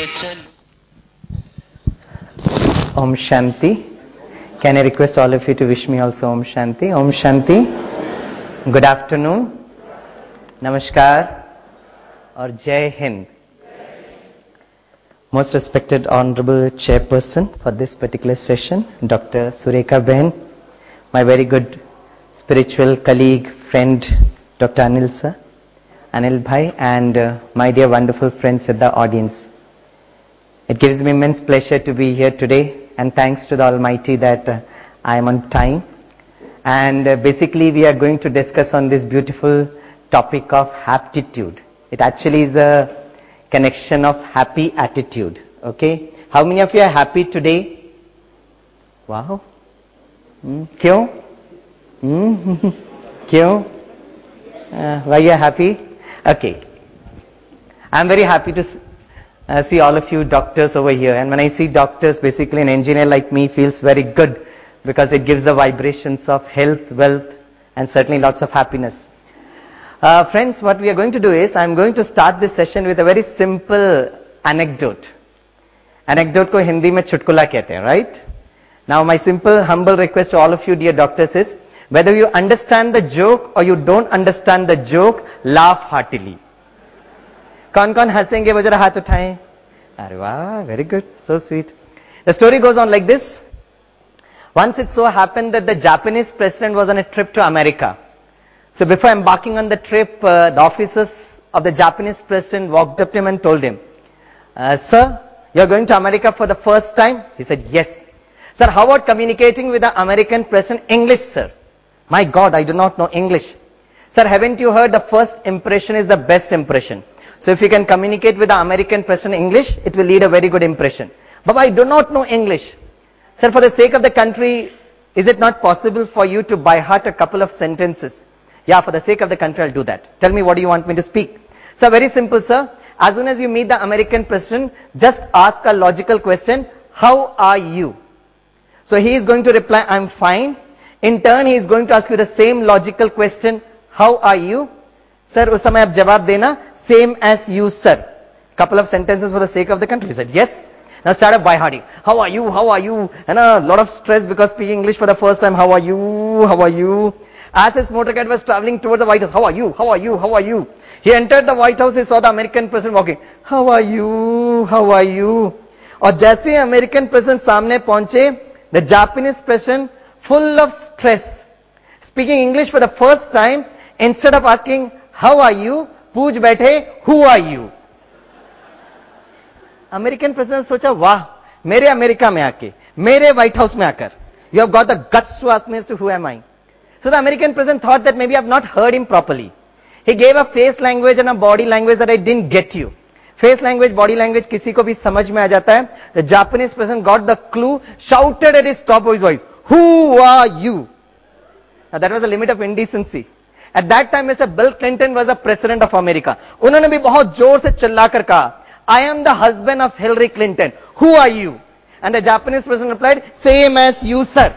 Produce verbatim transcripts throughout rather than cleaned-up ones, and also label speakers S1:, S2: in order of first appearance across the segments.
S1: चल
S2: Om Shanti. Can I request all of you to wish me also Om Shanti? Om Shanti. Good afternoon. Namaskar. Or Jai Hind. Most respected Honorable Chairperson for this particular session, Doctor Surekha Behan, my very good spiritual colleague, friend, Doctor Anil Sir, Anil Bhai, and uh, my dear wonderful friends at the audience. It gives me immense pleasure to be here today, and thanks to the Almighty that uh, I am on time. And uh, basically we are going to discuss on this beautiful topic of haptitude. It actually is a connection of happy attitude. Okay? How many of you are happy today? Wow. Hmm? Kyun? Hmm? Kyun? Uh, why you are happy? Okay. I am very happy to uh, see all of you doctors over here. And when I see doctors, basically an engineer like me feels very good because it gives the vibrations of health, wealth, and certainly lots of happiness. Uh, friends, what we are going to do is, I am going to start this session with a very simple anecdote. Anecdote ko Hindi mein chutkula kehte hain, right? Now my simple, humble request to all of you dear doctors is, whether you understand the joke or you don't understand the joke, laugh heartily. Kaun kaun hasenge wo jara haath uthaye. Arey wow, very good, so sweet. The story goes on like this. Once it so happened that the Japanese president was on a trip to America. So before embarking on the trip, uh, the officers of the Japanese president walked up to him and told him, uh, Sir, you are going to America for the first time? He said, yes. Sir, how about communicating with the American president? English, sir. My God, I do not know English. Sir, haven't you heard the first impression is the best impression? So if you can communicate with the American president in English, it will lead a very good impression. But I do not know English. Sir, for the sake of the country, is it not possible for you to by heart a couple of sentences? Yeah, for the sake of the country, I'll do that. Tell me, what do you want me to speak? So very simple, sir. As soon as you meet the American president, just ask a logical question, how are you? So he is going to reply, I'm fine. In turn, he is going to ask you the same logical question, how are you? Sir, us samay aap jawab dena, same as you, sir. Couple of sentences for the sake of the country. He said, yes. Now start up by hearting. How are you? How are you? And a lot of stress because speaking English for the first time. How are you? How are you? As his motorcade was traveling towards the White House. How are you? How are you? How are you? He entered the White House. He saw the American president walking. How are you? How are you? और जैसे American president सामने पहुंचे, the Japanese president, full of stress, speaking English for the first time, instead of asking, how are you? पूछ बैठे, who are you? American president सोचा, वाह, मेरे America में आके, मेरे White House में आकर, you have got the guts to ask me as to who am I? So the American president thought that maybe I have not heard him properly. He gave a face language and a body language that I didn't get you. Face language, body language, किसी को भी समझ में आ जाता है. The Japanese president got the clue, shouted at his top of his voice, who are you? Now that was the limit of indecency. At that time, Mister Bill Clinton was the president of America. उन्होंने भी बहुत जोर से चिल्लाकर कहा, I am the husband of Hillary Clinton. Who are you? And the Japanese president replied, same as you, sir.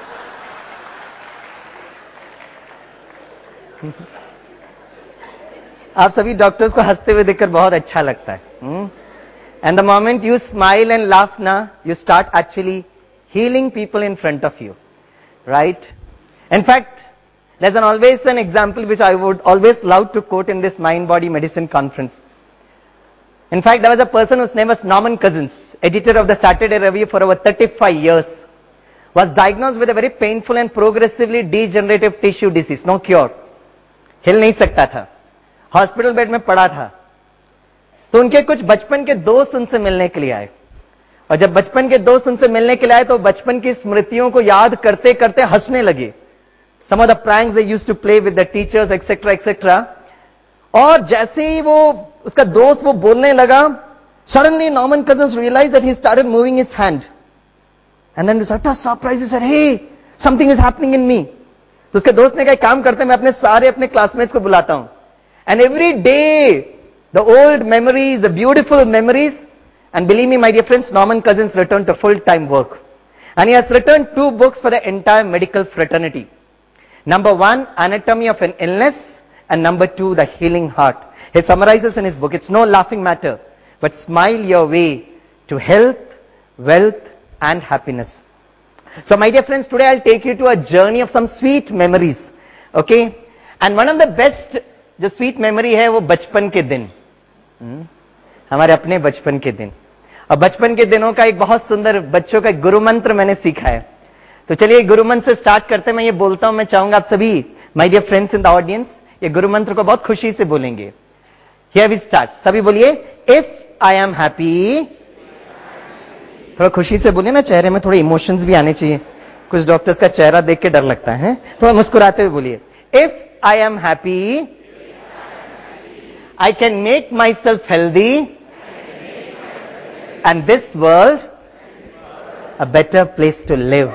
S2: आप सभी doctors को हंसते हुए देखकर बहुत अच्छा लगता है. And the moment you smile and laugh na, you start actually healing people in front of you. Right? In fact, there's an always an example which I would always love to quote in this mind-body medicine conference. In fact, there was a person whose name was Norman Cousins, editor of the Saturday Review for over thirty-five years, was diagnosed with a very painful and progressively degenerative tissue disease, no cure. हिल नहीं सकता था, hospital bed में पड़ा था. तो उनके कुछ बचपन के दोस्त उनसे मिलने के लिए आए, और जब बचपन के दोस्त उनसे मिलने के लिए आए तो बचपन की स्मृतियों को याद करते करते हंसने लगे. Some of the pranks they used to play with the teachers, et cetera, et cetera. और जैसे ही वो उसका दोस्त वो बोलने लगा, suddenly Norman Cousins realized that he started moving his hand, and then to such a surprise he said, "Hey, something is happening in me." तो उसके दोस्त ने कहा, काम करते मैं अपने सारे अपने क्लासमेट्स को बुलाता हूं, and every day the old memories, the beautiful memories, and believe me, my dear friends, Norman Cousins returned to full-time work, and he has written two books for the entire medical fraternity. Number one, Anatomy of an Illness, and number two, The Healing Heart. He summarizes in his book, it's no laughing matter. but smile your way to health, wealth and happiness. So my dear friends, today I'll take you to a journey of some sweet memories. Okay? And one of the best जो sweet memory है वो बचपन के दिन, hmm? हमारे अपने बचपन के दिन. और बचपन के दिनों का एक बहुत सुंदर बच्चों का गुरु मंत्र मैंने सीखा है. तो चलिए गुरु मंत्र से स्टार्ट करते हैं. मैं ये बोलता हूं, मैं चाहूंगा आप सभी my dear friends in the audience ये गुरु मंत्र को बहुत खुशी से बोलेंगे. Here we start. सभी बोलिए, इफ आई एम हैप्पी. थोड़ा खुशी से बोलिए ना, चेहरे में थोड़े इमोशंस भी आने चाहिए. कुछ डॉक्टर्स का चेहरा देख के डर लगता है. थोड़ा मुस्कुराते हुए बोलिए, if I am happy I can make myself healthy and this world a better place to live.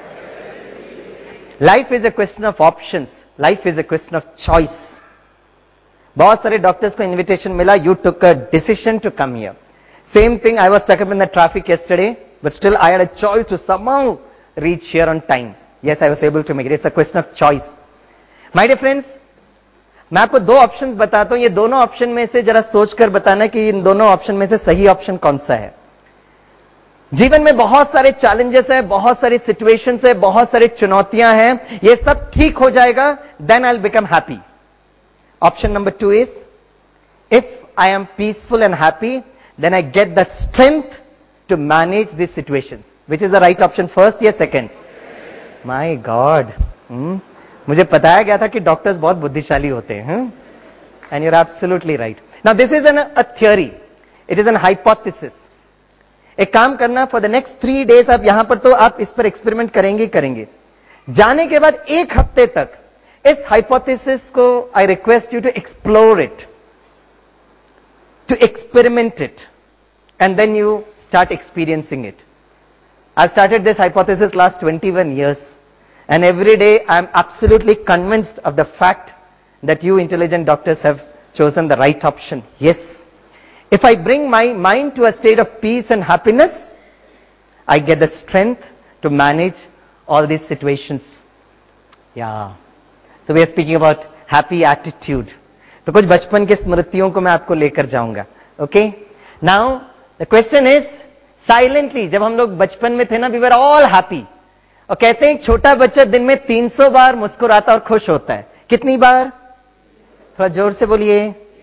S2: Life is a question of options. Life is a question of choice. बहुत सारे डॉक्टर्स को invitation मिला. You took a decision to come here. Same thing, I was stuck up in the traffic yesterday, but still I had a choice to somehow reach here on time. Yes, I was able to make it. It's a question of choice. My dear friends, मैं आपको दो options बताता हूं. ये दोनों option में से जरा सोचकर बताना कि इन दोनों ऑप्शन में से सही ऑप्शन कौन सा है. जीवन में बहुत सारे चैलेंजेस है, बहुत सारी सिचुएशंस है, बहुत सारी चुनौतियां हैं. ये सब ठीक हो जाएगा, then I will become happy. Option number two is, if I am peaceful and happy, then I get the strength to manage these situations. Which is the right option, first या second? My God. hmm? मुझे बताया गया था कि doctors बहुत बुद्धिशाली होते हैं. And you're absolutely right. Now this is an, a theory. It is an hypothesis. एक काम करना, for the next three days आप यहां पर तो आप इस पर एक्सपेरिमेंट करेंगे ही करेंगे. जाने के बाद एक हफ्ते तक इस hypothesis को I request you to explore it, to experiment it, and then you start experiencing it. I've started this hypothesis last twenty-one years, and every day I'm absolutely convinced of the fact that you intelligent doctors have chosen the right option. Yes, if I bring my mind to a state of peace and happiness, I get the strength to manage all these situations. Yeah. So we are speaking about happy attitude. तो कुछ बचपन की स्मृतियों को मैं आपको लेकर जाऊंगा. Okay, now the question is, silently जब हम लोग बचपन में थे ना, वी वर ऑल हैप्पी. और कहते हैं एक छोटा बच्चा दिन में तीन सौ बार मुस्कुराता और खुश होता है. कितनी बार? थोड़ा जोर से बोलिए.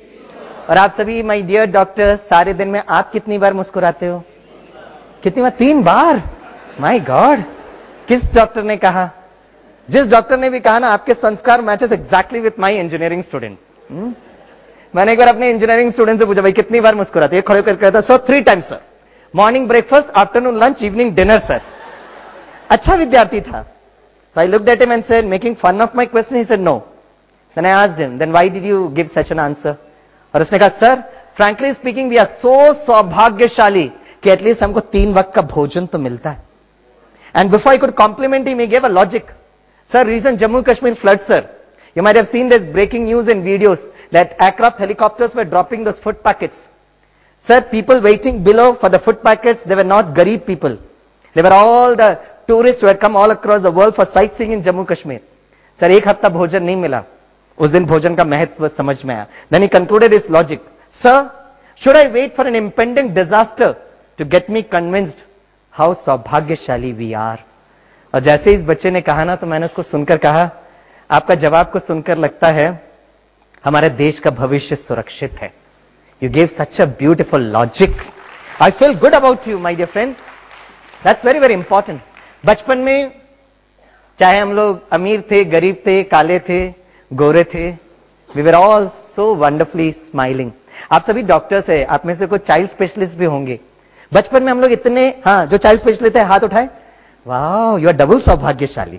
S2: और आप सभी माय डियर डॉक्टर, सारे दिन में आप कितनी बार मुस्कुराते हो? कितनी बार? तीन बार. My God. किस डॉक्टर ने कहा? जिस डॉक्टर ने भी कहा ना, आपके संस्कार matches exactly with my engineering student. Hmm? मैंने एक बार अपने इंजीनियरिंग स्टूडेंट से पूछा, भाई कितनी बार मुस्कुराते? खड़े होकर कहता, sir three times sir. Morning breakfast, afternoon lunch, evening dinner sir. अच्छा विद्यार्थी था. So I looked at him and said, making fun of my question, he said no. Then I asked him, then why did you give such an answer? और उसने कहा, sir frankly speaking we are so सौभाग्यशाली कि at least हमको तीन वक्त का भोजन तो मिलता है. And before I could compliment him, he gave a logic. Sir, reason Jammu Kashmir flood, sir. You might have seen this breaking news in videos that aircraft helicopters were dropping those food packets. Sir, people waiting below for the food packets, they were not Garib people. They were all the tourists who had come all across the world for sightseeing in Jammu Kashmir. Sir, एक हफ्ता भोजन नहीं मिला. उस दिन भोजन का महत्व समझ में आया. Then he concluded his logic. Sir, should I wait for an impending disaster to get me convinced how सौभाग्यशाली we are? और जैसे इस बच्चे ने कहा ना, तो मैंने उसको सुनकर कहा, आपका जवाब को सुनकर लगता है हमारे देश का भविष्य सुरक्षित है. You gave such a beautiful logic. I feel good about you my dear friends. That's very very important. बचपन में चाहे हम लोग अमीर थे, गरीब थे, काले थे, गोरे थे, we were all so wonderfully smiling. आप सभी डॉक्टर्स है, आप में से कोई चाइल्ड स्पेशलिस्ट भी होंगे. बचपन में हम लोग इतने, हाँ जो चाइल्ड स्पेशलिस्ट है हाथ उठाए. वाह, यू आर डबल सौभाग्यशाली.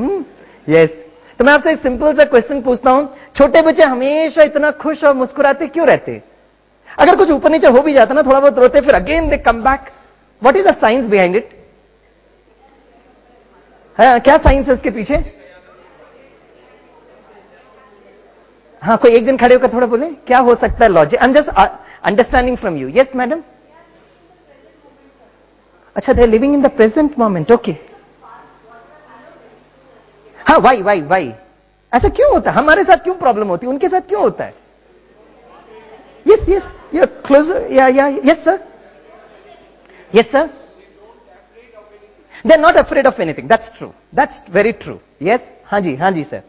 S2: यस. तो मैं आपसे एक सिंपल सा क्वेश्चन पूछता हूं, छोटे बच्चे हमेशा इतना खुश और मुस्कुराते क्यों रहते? अगर कुछ ऊपर नीचे हो भी जाता ना, थोड़ा बहुत रोते, फिर again they come back. What is the science behind it? क्या साइंस है इसके पीछे? हाँ, कोई एक दिन खड़े होकर थोड़ा बोले, क्या हो सकता है logic? I am just understanding from you. Yes madam. अच्छा, they are living in the present moment. Okay. हाँ, वाई वाई वाई ऐसा क्यों होता है? हमारे साथ क्यों प्रॉब्लम होती है, उनके साथ क्यों होता है? Yes yes You're closer. Yeah, yeah. Yes, sir. Yes, sir. They're not afraid of anything. That's true. That's very true. Yes. हाँ जी, हाँ जी, sir.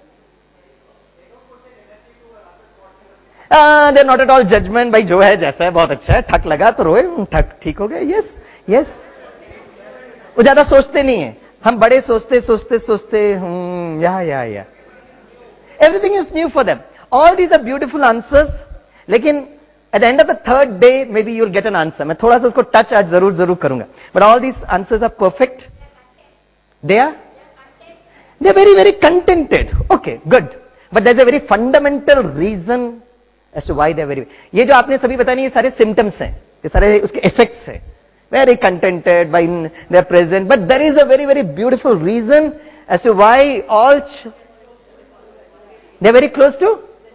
S2: Uh, they're not at all judgment. भाई जो है जैसा है बहुत अच्छा है. ठक लगा तो रोए, ठक ठीक हो गया. Yes, yes. वो ज्यादा सोचते नहीं है. हम बड़े सोचते सोचते सोचते हम्म या या या. Everything is new for them. All these are beautiful answers. लेकिन at the end of the third day, maybe you'll get an answer. मैं थोड़ा सा उसको touch आज जरूर जरूर करूंगा. But all these answers are perfect. They are? They are very, very contented. Okay, good. But there's a very fundamental reason as to why they are very. ये जो आपने सभी बतानी ये सारे symptoms हैं. ये सारे उसके effects हैं. Very contented by their present. But there is a very, very beautiful reason as to why all ch- they are very close to.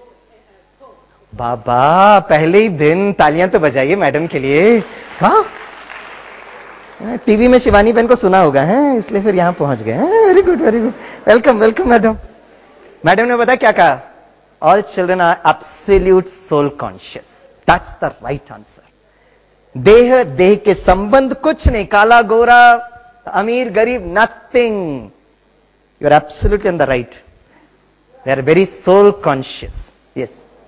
S2: बाबा पहले ही दिन तालियां तो बजाइए मैडम के लिए. हाँ टीवी में शिवानी बहन को सुना होगा है इसलिए फिर यहां पहुंच गए. Very good very good. Welcome welcome madam. Madam ने बताया क्या कहा? All children are absolute soul conscious. That's the right answer. देह देह के संबंध कुछ नहीं. काला गोरा अमीर गरीब nothing. You are absolutely on the right. They are very soul conscious. Yes.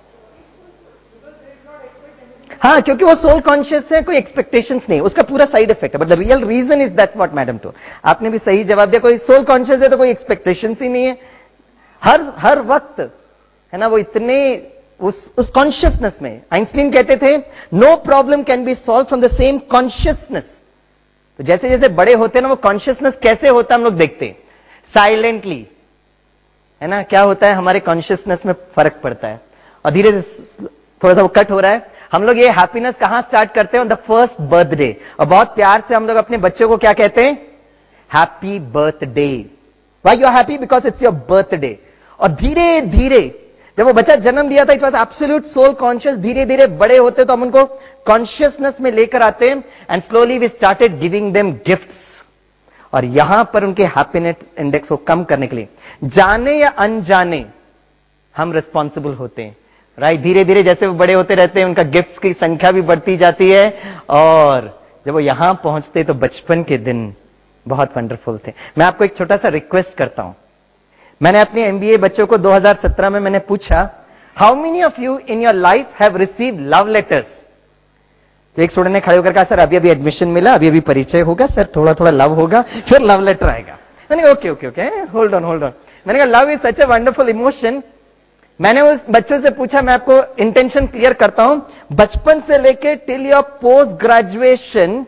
S2: हाँ क्योंकि वो सोल कॉन्शियस है. कोई एक्सपेक्टेशंस नहीं. उसका पूरा साइड इफेक्ट है. But the real reason is that what madam told. आपने भी सही जवाब दिया. कोई सोल कॉन्शियस है तो कोई एक्सपेक्टेशंस ही नहीं है. हर हर वक्त है ना वो इतने उस उस कॉन्शियसनेस में. आइंस्टीन कहते थे no problem can be solve from the same consciousness. तो जैसे जैसे बड़े होते हैं ना वो कॉन्शियसनेस कैसे होता है हम लोग देखते हैं. साइलेंटली है ना क्या होता है हमारे कॉन्शियसनेस में फर्क पड़ता है. और धीरे धीरे थोड़ा सा वो कट हो रहा है. हम लोग ये हैप्पीनेस कहां स्टार्ट करते हैं? On the first birthday. और बहुत प्यार से हम लोग अपने बच्चों को क्या कहते हैं? Happy birthday. Why you are happy? Because it's your birthday. और धीरे धीरे जब वो बच्चा जन्म लिया था it was absolute soul conscious. धीरे धीरे बड़े होते तो हम उनको कॉन्शियसनेस में लेकर आते हैं. And slowly we started giving them gifts. और यहां पर उनके हैप्पीनेस इंडेक्स को कम करने के लिए जाने या अनजाने हम रिस्पॉन्सिबल होते हैं. राइट. धीरे धीरे जैसे वो बड़े होते रहते हैं उनका गिफ्ट्स की संख्या भी बढ़ती जाती है. और जब वो यहां पहुंचते तो बचपन के दिन बहुत वंडरफुल थे. मैं आपको एक छोटा सा रिक्वेस्ट करता हूं. मैंने अपने एमबीए बच्चों को दो हज़ार सत्रह में मैंने पूछा how many of you in your life have received love letters. तो एक स्टूडेंट ने खड़े होकर कहा सर अभी अभी एडमिशन मिला अभी अभी परिचय होगा सर थोड़ा थोड़ा लव होगा फिर लव लेटर आएगा. मैंने कहा okay okay okay hold on hold on. मैंने कहा love is such a wonderful emotion. मैंने उस बच्चों से पूछा मैं आपको इंटेंशन क्लियर करता हूं. बचपन से लेके टिल योर पोस्ट ग्रेजुएशन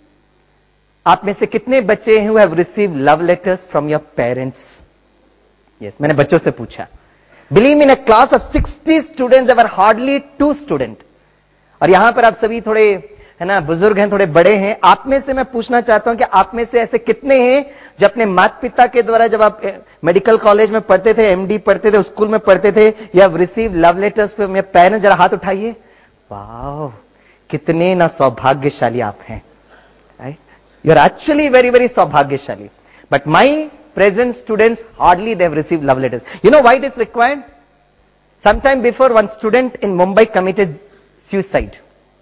S2: आप में से कितने बच्चे हैं who have received love letters from your parents? Yes मैंने बच्चों से पूछा. Believe in a class of sixty students there were hardly two student. और यहां पर आप सभी थोड़े है ना बुजुर्ग हैं थोड़े बड़े हैं. आप में से मैं पूछना चाहता हूं कि आप में से ऐसे कितने हैं जो अपने माता पिता के द्वारा जब आप मेडिकल कॉलेज में पढ़ते थे एमडी पढ़ते थे स्कूल में पढ़ते थे you have received love letters from your parents? जरा हाथ उठाइए. वाओ कितने ना सौभाग्यशाली आप हैं. Right. You are actually very very सौभाग्यशाली. But my present students hardly they have received love letters. You know why it is required? Sometime before one student in Mumbai committed suicide.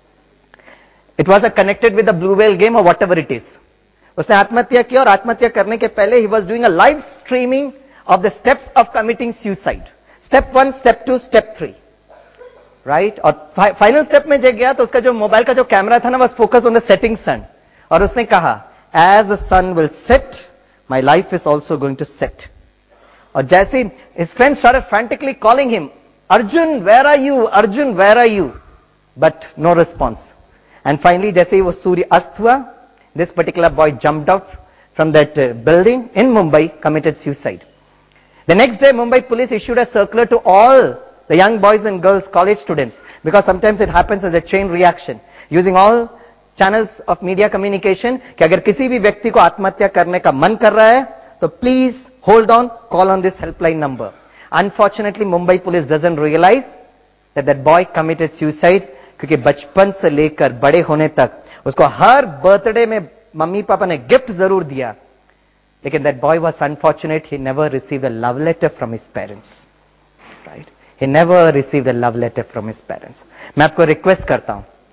S2: It was a connected with the blue whale game or whatever it is. उसने आत्महत्या की और आत्महत्या करने के पहले he was doing a live streaming of the steps of committing suicide. Step one, step two, step three. Right? और final step में जब गया तो उसका जो मोबाइल का जो कैमरा था ना was focused on the setting sun. और उसने कहा as the sun will set my life is also going to set. और जैसे his friends started frantically calling him, Arjun, where are you? Arjun, where are you? But no response. And finally, जैसे ही वो सूर्य अस्त हुआ, this particular boy jumped out from that uh, building in Mumbai, committed suicide. The next day, Mumbai police issued a circular to all the young boys and girls, college students, because sometimes it happens as a chain reaction, using all channels of media communication कि अगर किसी भी व्यक्ति को आत्महत्या करने का मन कर रहा है तो please hold on call on this helpline number. Unfortunately Mumbai police doesn't realise that that boy committed suicide क्योंकि बचपन से लेकर बड़े होने तक उसको हर बर्थडे में मम्मी पापा ने गिफ्ट जरूर दिया लेकिन that boy was unfortunate. He never received a love letter from his parents. Right. He never received a love letter from his parents. मैं आपको रिक्वेस्ट करता हूं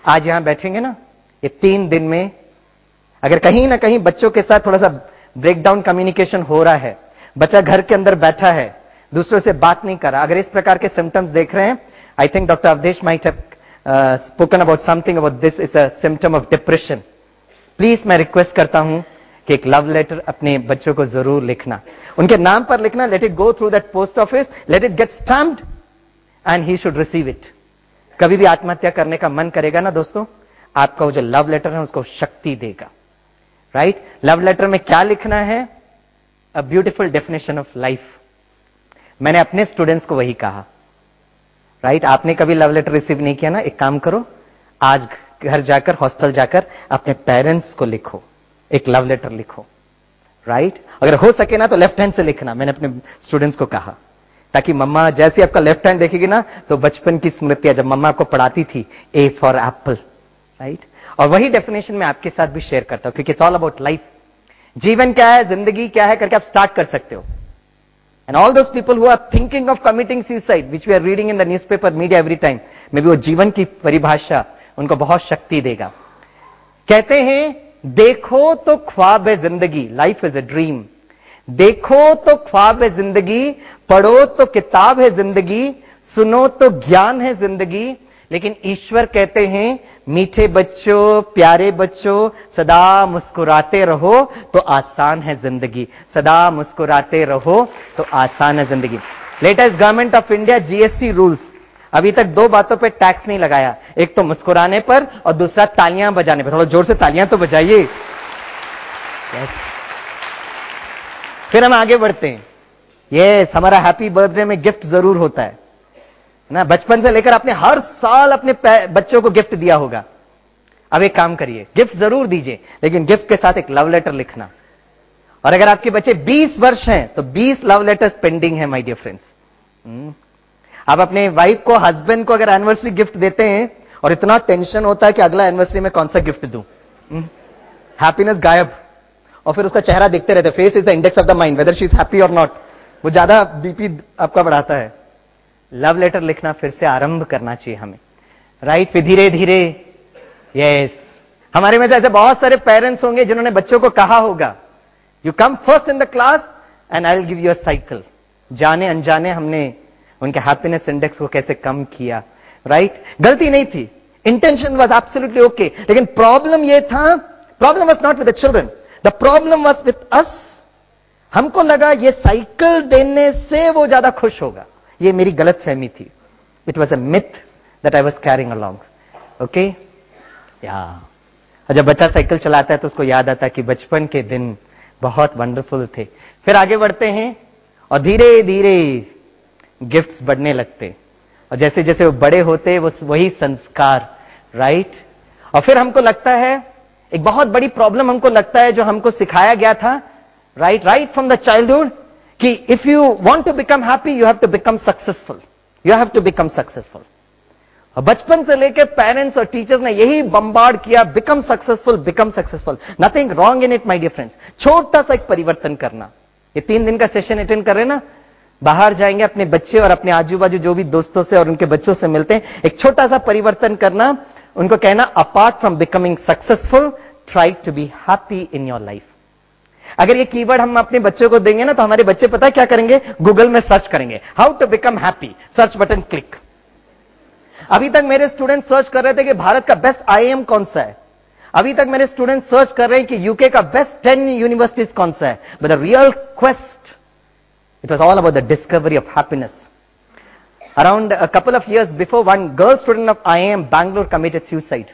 S2: आज यहां बैठेंगे ना, ये तीन दिन में अगर कहीं ना कहीं बच्चों के साथ थोड़ा सा ब्रेकडाउन कम्युनिकेशन हो रहा है, बच्चा घर के अंदर बैठा है, दूसरों से बात नहीं कर रहा, अगर इस प्रकार के सिम्टम्स देख रहे हैं, I think doctor Awadhesh might have spoken about something about this, is a symptom of depression. Please मैं रिक्वेस्ट करता हूं कि एक लव लेटर अपने बच्चों को जरूर लिखना, उनके नाम पर लिखना, let it go through that post office, let it get stamped and he should receive it. कभी भी आत्महत्या करने का मन करेगा ना दोस्तों, आपका वो जो लव लेटर है उसको शक्ति देगा। राइट? लव लेटर में क्या लिखना है? A beautiful definition of life. मैंने अपने स्टूडेंट्स को वही कहा। राइट? आपने कभी लव लेटर रिसीव नहीं किया ना, एक काम करो, आज घर जाकर, हॉस्टल जाकर अपने पेरेंट्स को लिखो, एक लव लेटर लिखो। राइट? अगर हो सके ना तो लेफ्ट हैंड से लिखना, मैंने अपने स्टूडेंट्स को कहा, ताकि मम्मा जैसे आपका लेफ्ट हैंड देखेगी ना तो बचपन की स्मृतियां, जब मम्मा आपको पढ़ाती थी, ए फॉर एप्पल। राइट? और वही डेफिनेशन मैं आपके साथ भी शेयर करता हूं, क्योंकि इट्स ऑल अबाउट लाइफ। जीवन क्या है, जिंदगी क्या है करके आप स्टार्ट कर सकते हो। And all those people who are thinking of committing suicide, which we are reading in the newspaper media every time, maybe वो जीवन की परिभाषा उनको बहुत शक्ति देगा। कहते हैं, देखो तो ख्वाब है जिंदगी, लाइफ इज अ ड्रीम। देखो तो ख्वाब है जिंदगी, पढ़ो तो किताब है जिंदगी, सुनो तो ज्ञान है जिंदगी, लेकिन ईश्वर कहते हैं, मीठे बच्चों, प्यारे बच्चों, सदा मुस्कुराते रहो तो आसान है जिंदगी। सदा मुस्कुराते रहो तो आसान है जिंदगी। Latest government of India GST rules, अभी तक दो बातों पे टैक्स नहीं लगाया, एक तो मुस्कुराने पर और दूसरा तालियां बजाने पर। थोड़ा जोर से तालियां तो बजाइए। yes. फिर हम आगे बढ़ते हैं। ये हमारा हैप्पी बर्थडे में गिफ्ट जरूर होता है ना, बचपन से लेकर आपने हर साल अपने बच्चों को गिफ्ट दिया होगा। अब एक काम करिए, गिफ्ट जरूर दीजिए, लेकिन गिफ्ट के साथ एक लव लेटर लिखना। और अगर आपके बच्चे बीस वर्ष हैं तो बीस लव लेटर्स पेंडिंग है माय डियर फ्रेंड्स। आप अपने वाइफ को, हस्बैंड को अगर एनिवर्सरी गिफ्ट देते हैं और इतना टेंशन होता है कि अगला एनिवर्सरी में कौन सा गिफ्ट दूं, हैप्पीनेस गायब, और फिर उसका चेहरा देखते रहते। Face is the index of the mind, whether she is happy और नॉट, वो ज्यादा बीपी आपका बढ़ाता है। लव लेटर लिखना फिर से आरंभ करना चाहिए हमें। राइट? फिर धीरे धीरे, यस, हमारे में से ऐसे बहुत सारे पेरेंट्स होंगे जिन्होंने बच्चों को कहा होगा, you come first in the class and I will give you a cycle. जाने अनजाने हमने उनके हैप्पीनेस इंडेक्स को कैसे कम किया। राइट? गलती नहीं थी, इंटेंशन वाज एब्सोल्युटली ओके, लेकिन प्रॉब्लम यह था, problem was not with the children, the problem was with us. हमको लगा ये साइकिल देने से वो ज्यादा खुश होगा। ये मेरी गलत फहमी थी। It was a myth that I was carrying along. Okay? या जब बच्चा साइकिल चलाता है तो उसको याद आता है कि बचपन के दिन बहुत वंडरफुल थे। फिर आगे बढ़ते हैं और धीरे धीरे गिफ्ट्स बढ़ने लगते, और जैसे जैसे वो बड़े होते वो वही संस्कार। राइट? और फिर हमको लगता है, एक बहुत बड़ी प्रॉब्लम हमको लगता है जो हमको सिखाया गया था, right right from the childhood, कि if you want to become happy you have to become successful, you have to become successful. और बचपन से लेकर पेरेंट्स और टीचर्स ने यही बम्बार्ड किया, become successful, become successful. Nothing wrong in it my dear friends. छोटा सा एक परिवर्तन करना। ये तीन दिन का सेशन अटेंड कर रहे हैं ना, बाहर जाएंगे अपने बच्चे और अपने आजू बाजू जो भी दोस्तों से और उनके बच्चों से मिलते हैं, एक छोटा सा परिवर्तन करना, उनको कहना, apart from becoming successful, try to be happy in your life. अगर ये कीवर्ड हम अपने बच्चों को देंगे ना तो हमारे बच्चे पता है क्या करेंगे, गूगल में सर्च करेंगे, how to become happy, search button click. अभी तक मेरे स्टूडेंट सर्च कर रहे थे कि भारत का बेस्ट आईआईएम कौन सा है, अभी तक मेरे स्टूडेंट सर्च कर रहे हैं कि यूके का बेस्ट टेन यूनिवर्सिटीज कौन सा है, but the real quest, it was all about the discovery of happiness. Around a couple of years before, one girl student of I I M Bangalore committed suicide.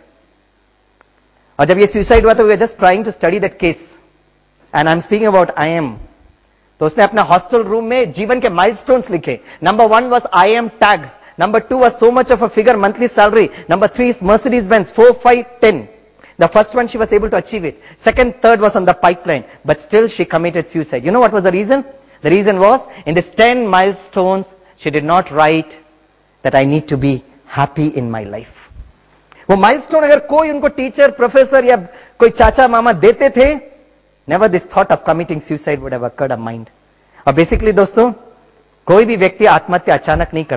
S2: और जब ये suicide हुआ तो we were just trying to study that case. And I'm speaking about I I M. तो उसने अपना hostel room में जीवन के माइलस्टोन्स लिखे. Number one was I I M tag. Number two was so much of a figure monthly salary. Number three is Mercedes Benz four, five, ten. The first one she was able to achieve it. Second, third was on the pipeline. But still she committed suicide. You know what was the reason? The reason was in this ten milestones, she did not write that I need to be happy in my life. वो milestone अगर कोई उनको teacher, professor या कोई चाचा मामा देते थे, never this thought of committing suicide would have occurred of mind. और बेसिकली दोस्तों, कोई भी व्यक्ति आत्महत्या अचानक नहीं करता है.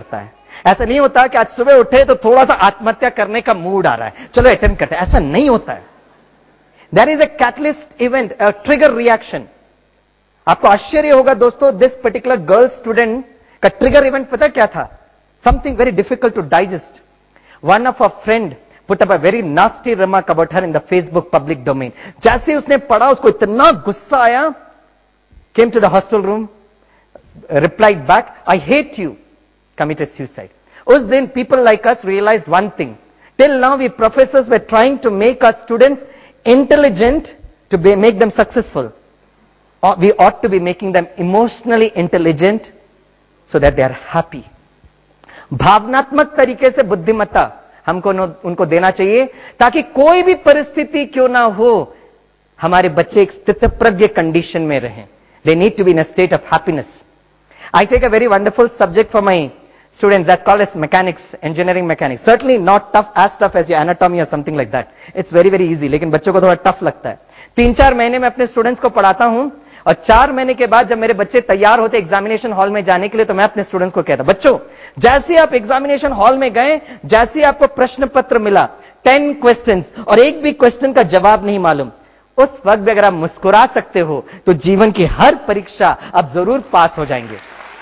S2: ऐसा नहीं होता कि आज सुबह उठे तो थोड़ा सा आत्महत्या करने का मूड आ रहा है, चलो अटेम्प्ट करते हैं, ऐसा नहीं होता है. There is a catalyst event, a trigger reaction. आपको आश्चर्य होगा दोस्तों, दिस पर्टिकुलर गर्ल स्टूडेंट का ट्रिगर इवेंट पता क्या था? Something very difficult to digest. One of a friend put up a very nasty remark about her in the Facebook public domain. जैसे उसने पढ़ा उसको इतना गुस्सा आया, came to the hostel room, replied back, I hate you, committed suicide. उस दिन people like us realized one thing. Till now we professors were trying to make our students intelligent to be, make them successful. Or we ought to be making them emotionally intelligent so that they are happy. भावनात्मक तरीके से बुद्धिमत्ता हमको उनको देना चाहिए ताकि कोई भी परिस्थिति क्यों ना हो, हमारे बच्चे एक स्थितप्रज्ञ कंडीशन में रहें. They need to be in a state of happiness. I take a very wonderful subject for my students that's called as mechanics, engineering mechanics. Certainly not tough, as tough as your anatomy or something like that. It's very very easy. लेकिन बच्चों को थोड़ा tough लगता है. तीन चार महीने में अपने स्टूडेंट्स को पढ़ाता हूं और चार महीने के बाद जब मेरे बच्चे तैयार होते एग्जामिनेशन हॉल में जाने के लिए, तो मैं अपने स्टूडेंट्स को कहता, बच्चों जैसे आप एग्जामिनेशन हॉल में गए, जैसे आपको प्रश्न पत्र मिला, टेन क्वेश्चंस और एक भी क्वेश्चन का जवाब नहीं मालूम, उस वक्त भी अगर आप मुस्कुरा सकते हो तो जीवन की हर परीक्षा आप जरूर पास हो जाएंगे.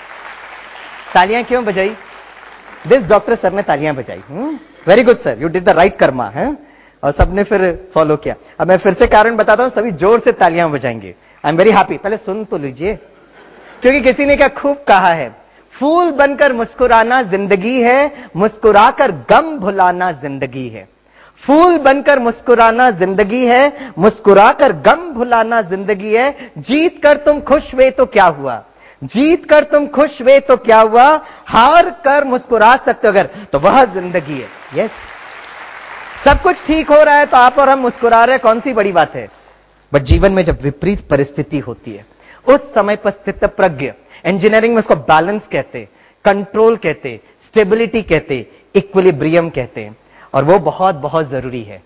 S2: तालियां क्यों बजाई? दिस डॉक्टर सर ने तालियां बजाई. Very good sir, you did the right karma है. और सबने फिर फॉलो किया. अब मैं फिर से कारण बताता हूं, सभी जोर से तालियां बजाएंगे. I am very happy. पहले सुन तो लीजिए, क्योंकि किसी ने क्या खूब कहा है, फूल बनकर मुस्कुराना जिंदगी है, मुस्कुराकर गम भुलाना जिंदगी है. फूल बनकर मुस्कुराना जिंदगी है, मुस्कुराकर गम भुलाना जिंदगी है. जीत कर तुम खुश हुए तो क्या हुआ, जीत कर तुम खुश हुए तो क्या हुआ, हार कर मुस्कुरा सकते हो अगर, तो वह जिंदगी है. यस, सब कुछ ठीक हो रहा है तो आप और हम मुस्कुरा रहे हैं, कौन सी बड़ी बात है. बट जीवन में जब विपरीत परिस्थिति होती है, उस समय पर स्थितप्रज्ञ, इंजीनियरिंग में उसको बैलेंस कहते, कंट्रोल कहते, स्टेबिलिटी कहते, इक्विलिब्रियम कहते हैं, और वो बहुत बहुत जरूरी है.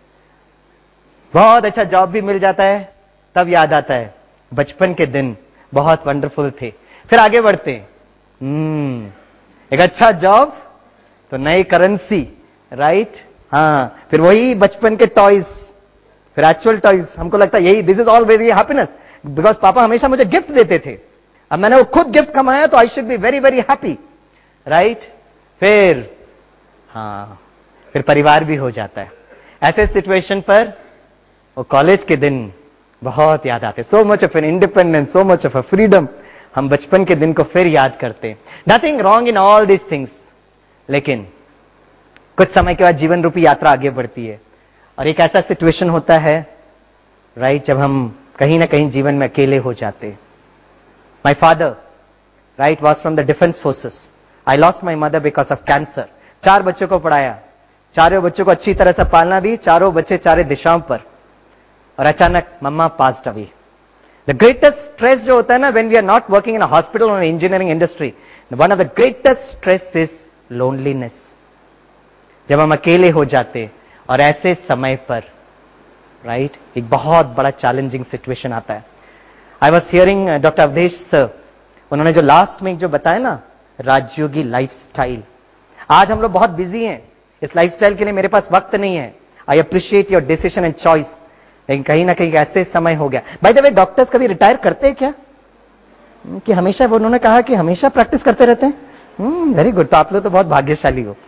S2: बहुत अच्छा जॉब भी मिल जाता है, तब याद आता है बचपन के दिन बहुत वंडरफुल थे. फिर आगे बढ़ते, हम्म एक अच्छा जॉब तो नई करेंसी, राइट. हाँ, फिर वही बचपन के टॉयज, फिर एक्चुअल टॉयज. हमको लगता है यही, this is all very happiness, because पापा हमेशा मुझे गिफ्ट देते थे. अब मैंने वो खुद गिफ्ट कमाया तो I should be very very happy, right. फिर हाँ, फिर परिवार भी हो जाता है. ऐसे सिचुएशन पर वो कॉलेज के दिन बहुत याद आते. So much of an independence, so much of a freedom. हम बचपन के दिन को फिर याद करते. Nothing wrong in all these things, लेकिन कुछ समय के बाद जीवन रूपी यात्रा आगे बढ़ती है और एक ऐसा सिचुएशन होता है, राइट, जब हम कहीं ना कहीं जीवन में अकेले हो जाते. My father, right, was from the defence forces. I lost my mother because of cancer. चार बच्चों को पढ़ाया, चारों बच्चों को अच्छी तरह से पालना दी, चारों बच्चे चारे दिशाओं पर, और अचानक मम्मा passed away. The greatest stress जो होता है ना, when we are not working in a hospital और engineering industry, one of the greatest stress is loneliness. जब हम अकेले हो जाते, और ऐसे समय पर, राइट, एक बहुत बड़ा चैलेंजिंग सिचुएशन आता है. I was hearing doctor Awadhesh sir, उन्होंने जो लास्ट में जो बताया ना, राजयोगी लाइफस्टाइल. आज हम लोग बहुत बिजी हैं, इस लाइफस्टाइल के लिए मेरे पास वक्त नहीं है. I appreciate your decision and choice, लेकिन कहीं ना कहीं ऐसे समय हो गया. बाय द वे, डॉक्टर्स कभी रिटायर करते हैं क्या? कि हमेशा, वो उन्होंने कहा कि हमेशा प्रैक्टिस करते रहते हैं. वेरी गुड, तो आप लोग तो बहुत भाग्यशाली हो.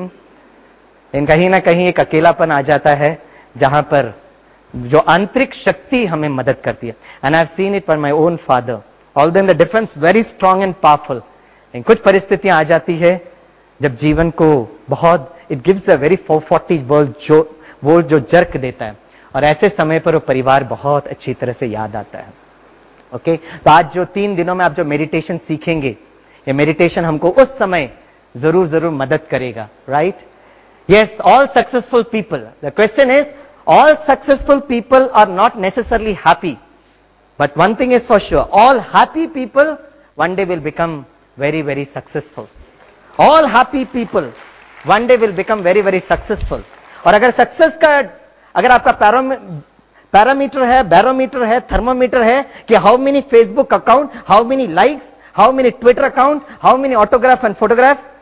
S2: लेकिन कहीं ना कहीं एक अकेलापन आ जाता है, जहां पर जो आंतरिक शक्ति हमें मदद करती है. And I have seen it for my own father, although in the defence very strong and powerful. कुछ परिस्थितियां आ जाती है जब जीवन को बहुत, it gives a very four forty volt जो वोल्ट जो जर्क देता है, और ऐसे समय पर वो परिवार बहुत अच्छी तरह से याद आता है. Okay okay? तो आज जो तीन दिनों में आप जो मेडिटेशन सीखेंगे, ये मेडिटेशन हमको उस समय जरूर जरूर मदद करेगा, right. Yes, all successful people, the question is, all successful people are not necessarily happy, but one thing is for sure, all happy people one day will become very very successful. All happy people one day will become very very successful. और अगर success का, अगर आपका parameter है, barometer है, thermometer है कि how many Facebook account, how many likes, how many Twitter account, how many autograph and photograph,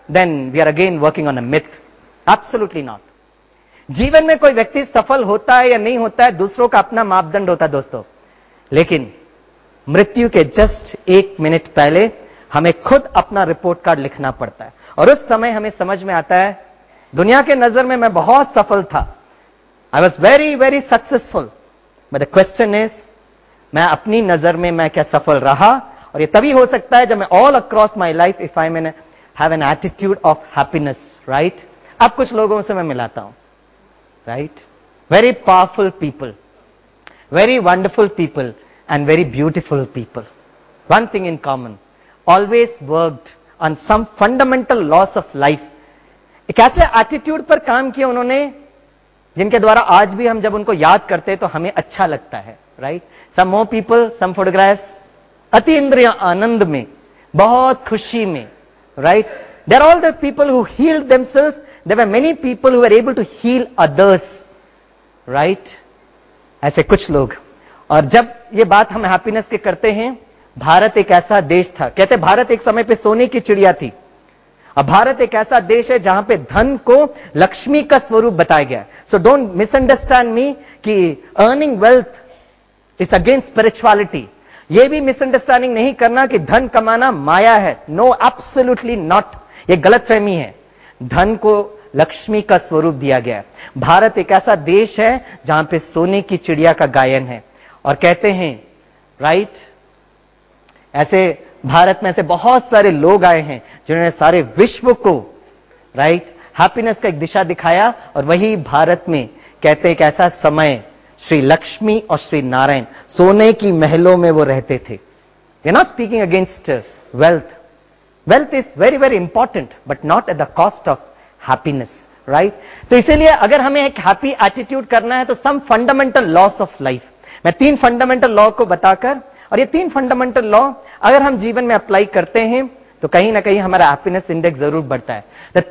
S2: then we are again working on a myth. Absolutely not. जीवन में कोई व्यक्ति सफल होता है या नहीं होता है, दूसरों का अपना मापदंड होता है दोस्तों, लेकिन मृत्यु के जस्ट एक मिनट पहले हमें खुद अपना रिपोर्ट कार्ड लिखना पड़ता है, और उस समय हमें समझ में आता है दुनिया के नजर में मैं बहुत सफल था, I was very very successful, but the question is मैं अपनी नजर में मैं क्या सफल रहा? और ये तभी हो सकता है जब मैं all across my life if I man have an attitude of happiness, right? अब कुछ लोगों से मैं मिलाता हूं, right? Very powerful people, very wonderful people and very beautiful people, one thing in common, always worked on some fundamental laws of life. एक ऐसे attitude पर काम किया उन्होंने जिनके द्वारा आज भी हम जब उनको याद करते हैं तो हमें अच्छा लगता है, right? Some more people, some photographs अति इंद्रिय आनंद में, बहुत खुशी में, right? There all the people who healed themselves, there were many people who were able to heal others, right? ऐसे कुछ लोग। और जब ये बात हम हैप्पीनेस के करते हैं, भारत एक ऐसा देश था, कहते भारत एक समय पे सोने की चिड़िया थी। अब भारत एक ऐसा देश है जहां पे धन को लक्ष्मी का स्वरूप बताया गया है। सो डोंट मिसअंडरस्टैंड मी कि earning wealth is against spirituality. ये भी मिसअंडरस्टैंडिंग नहीं करना कि धन कमाना माया है। No, absolutely not. ये गलतफहमी है। धन को लक्ष्मी का स्वरूप दिया गया है। भारत एक ऐसा देश है जहां पे सोने की चिड़िया का गायन है। और कहते हैं, राइट, ऐसे भारत में ऐसे बहुत सारे लोग आए हैं जिन्होंने सारे विश्व को, राइट, हैप्पीनेस का एक दिशा दिखाया। और वही भारत में कहते हैं एक ऐसा समय श्री लक्ष्मी और श्री नारायण सोने की महलों में वो रहते थे। We are not speaking against wealth. Wealth is very very important but not at the cost of happiness, right? तो इसीलिए अगर हमें एक हैप्पी एटीट्यूड करना है तो some fundamental laws of life, मैं तीन फंडामेंटल लॉ को बताकर, और ये तीन फंडामेंटल लॉ अगर हम जीवन में अप्लाई करते हैं तो कहीं ना कहीं हमारा हैप्पीनेस इंडेक्स जरूर बढ़ता है।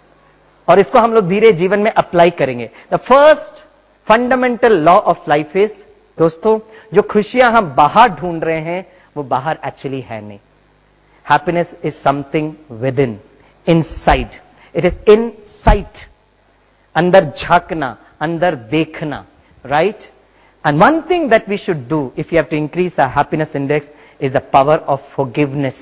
S2: और इसको हम लोग धीरे जीवन में अप्लाई करेंगे। The first fundamental law of life is, दोस्तों, जो खुशियां हम बाहर ढूंढ रहे हैं वो बाहर एक्चुअली है नहीं। Happiness is something with in, inside. It is inside, अंदर झांकना, अंदर देखना, right? And one thing that we should do if you have to increase our happiness index is the power of forgiveness.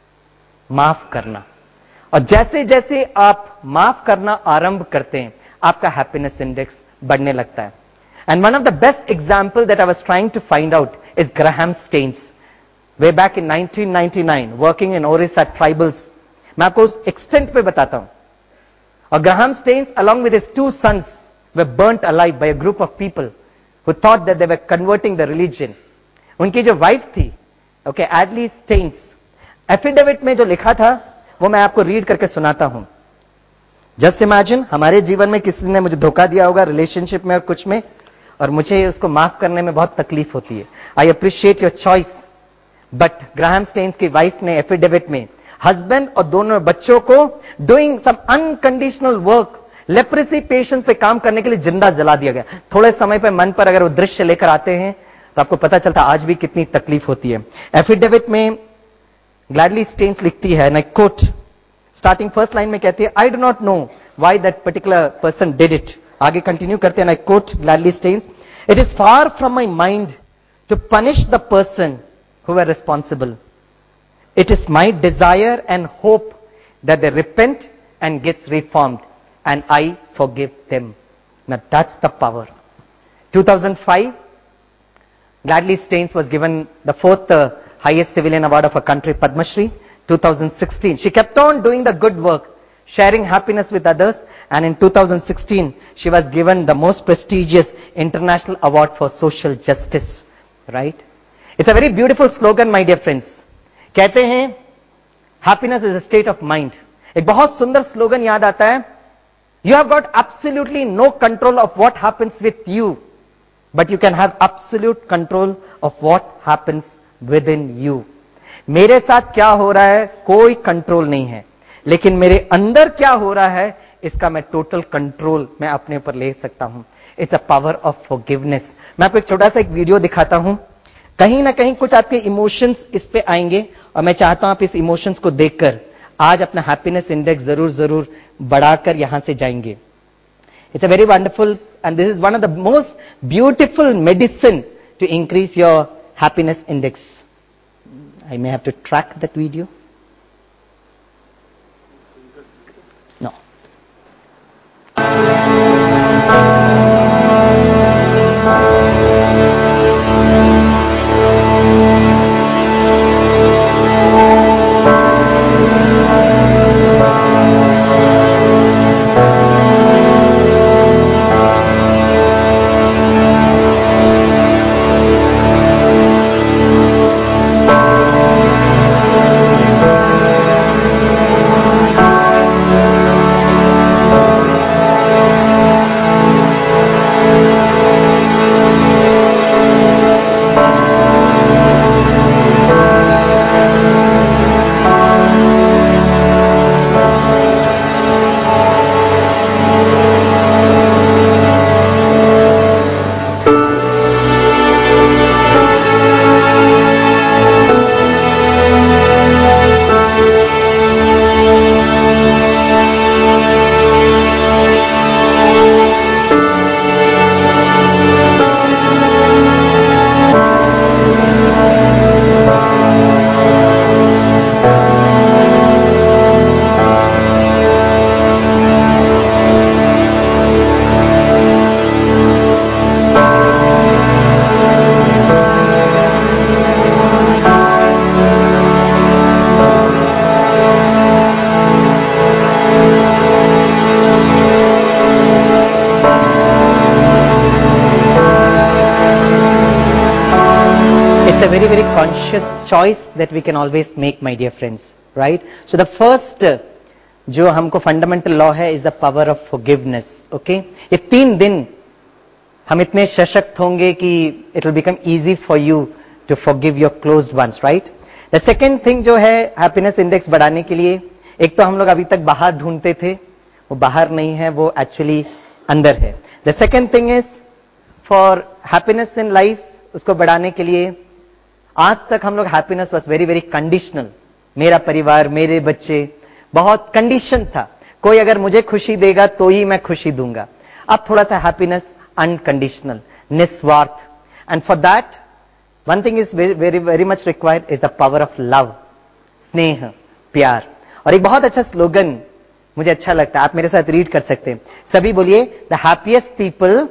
S2: माफ करना। और जैसे जैसे आप माफ करना आरंभ करते हैं, आपका हैप्पीनेस इंडेक्स बढ़ने लगता है। And one of the best example that I was trying to find out is Graham Staines. Way back in nineteen ninety-nine, working in Orissa tribals. मैं आपको उस extent पे बताता हूं। और Graham Staines, along with his two sons, were burnt alive by a group of people who thought that they were converting the religion. उनकी जो wife थी, ओके, एडली स्टेन्स, एफिडेविट में जो लिखा था वो मैं आपको रीड करके सुनाता हूं। जस्ट इमेजिन, हमारे जीवन में किसी ने मुझे धोखा दिया होगा रिलेशनशिप में और कुछ में, और मुझे उसको माफ करने में बहुत तकलीफ होती है। I appreciate your choice, but Graham Staines की वाइफ ने एफिडेविट में हस्बैंड और दोनों बच्चों को doing some unconditional work, leprosy patient पे काम करने के लिए जिंदा जला दिया गया। थोड़े समय पे मन पर अगर वो दृश्य लेकर आते हैं तो आपको पता चलता आज भी कितनी तकलीफ होती है। एफिडेविट में ग्लैडली स्टेन्स लिखती है, and I quote, starting first line में कहती है, I do not know why that particular person did it. आगे कंटिन्यू करते हैं, and I quote Gladys Staines, it is far from my mind to punish the person who were responsible. It is my desire and hope that they repent and gets reformed and I forgive them. Now that's the power. two thousand five, Gladly Staines was given the fourth uh, highest civilian award of a country, Padma Shri. two thousand sixteen, she kept on doing the good work, sharing happiness with others, and in two thousand sixteen, she was given the most prestigious international award for social justice. Right? It's a very beautiful slogan, my dear friends. कहते हैं, happiness is a state of mind. एक बहुत सुंदर slogan याद आता है, you have got absolutely no control of what happens with you, but you can have absolute control of what happens within you. मेरे साथ क्या हो रहा है कोई कंट्रोल नहीं है, लेकिन मेरे अंदर क्या हो रहा है इसका मैं टोटल कंट्रोल मैं अपने ऊपर ले सकता हूं। It's a power of forgiveness. मैं आपको एक छोटा सा एक वीडियो दिखाता हूं। कहीं ना कहीं कुछ आपके इमोशंस इस पे आएंगे और मैं चाहता हूं आप इस इमोशंस को देखकर आज अपना हैप्पीनेस इंडेक्स जरूर जरूर बढ़ाकर यहां से जाएंगे. It's a very wonderful, and this is one of the most beautiful medicine to increase your happiness index. I may have to track that video. No. It's a very, very conscious choice that we can always make, my dear friends, right? So the first जो हमको fundamental law है is the power of forgiveness, okay? ये तीन दिन हम इतने सशक्त होंगे कि it will become easy for you to forgive your closed ones, right? The second thing जो है happiness index बढ़ाने के लिए, एक तो हम लोग अभी तक बाहर ढूंढते थे, वो बाहर नहीं है, वो actually अंदर है. The second thing is for happiness in life, उसको बढ़ाने के लिए आज तक हम लोग happiness was very very conditional. मेरा परिवार, मेरे बच्चे, बहुत कंडीशन था. कोई अगर मुझे खुशी देगा तो ही मैं खुशी दूंगा. अब थोड़ा सा हैप्पीनेस अनकंडीशनल, निस्वार्थ. And for that one thing is very very much required is the power of love, स्नेह, प्यार. और एक बहुत अच्छा स्लोगन मुझे अच्छा लगता है, आप मेरे साथ रीड कर सकते हैं. सभी बोलिए, द हैप्पीएस्ट पीपल.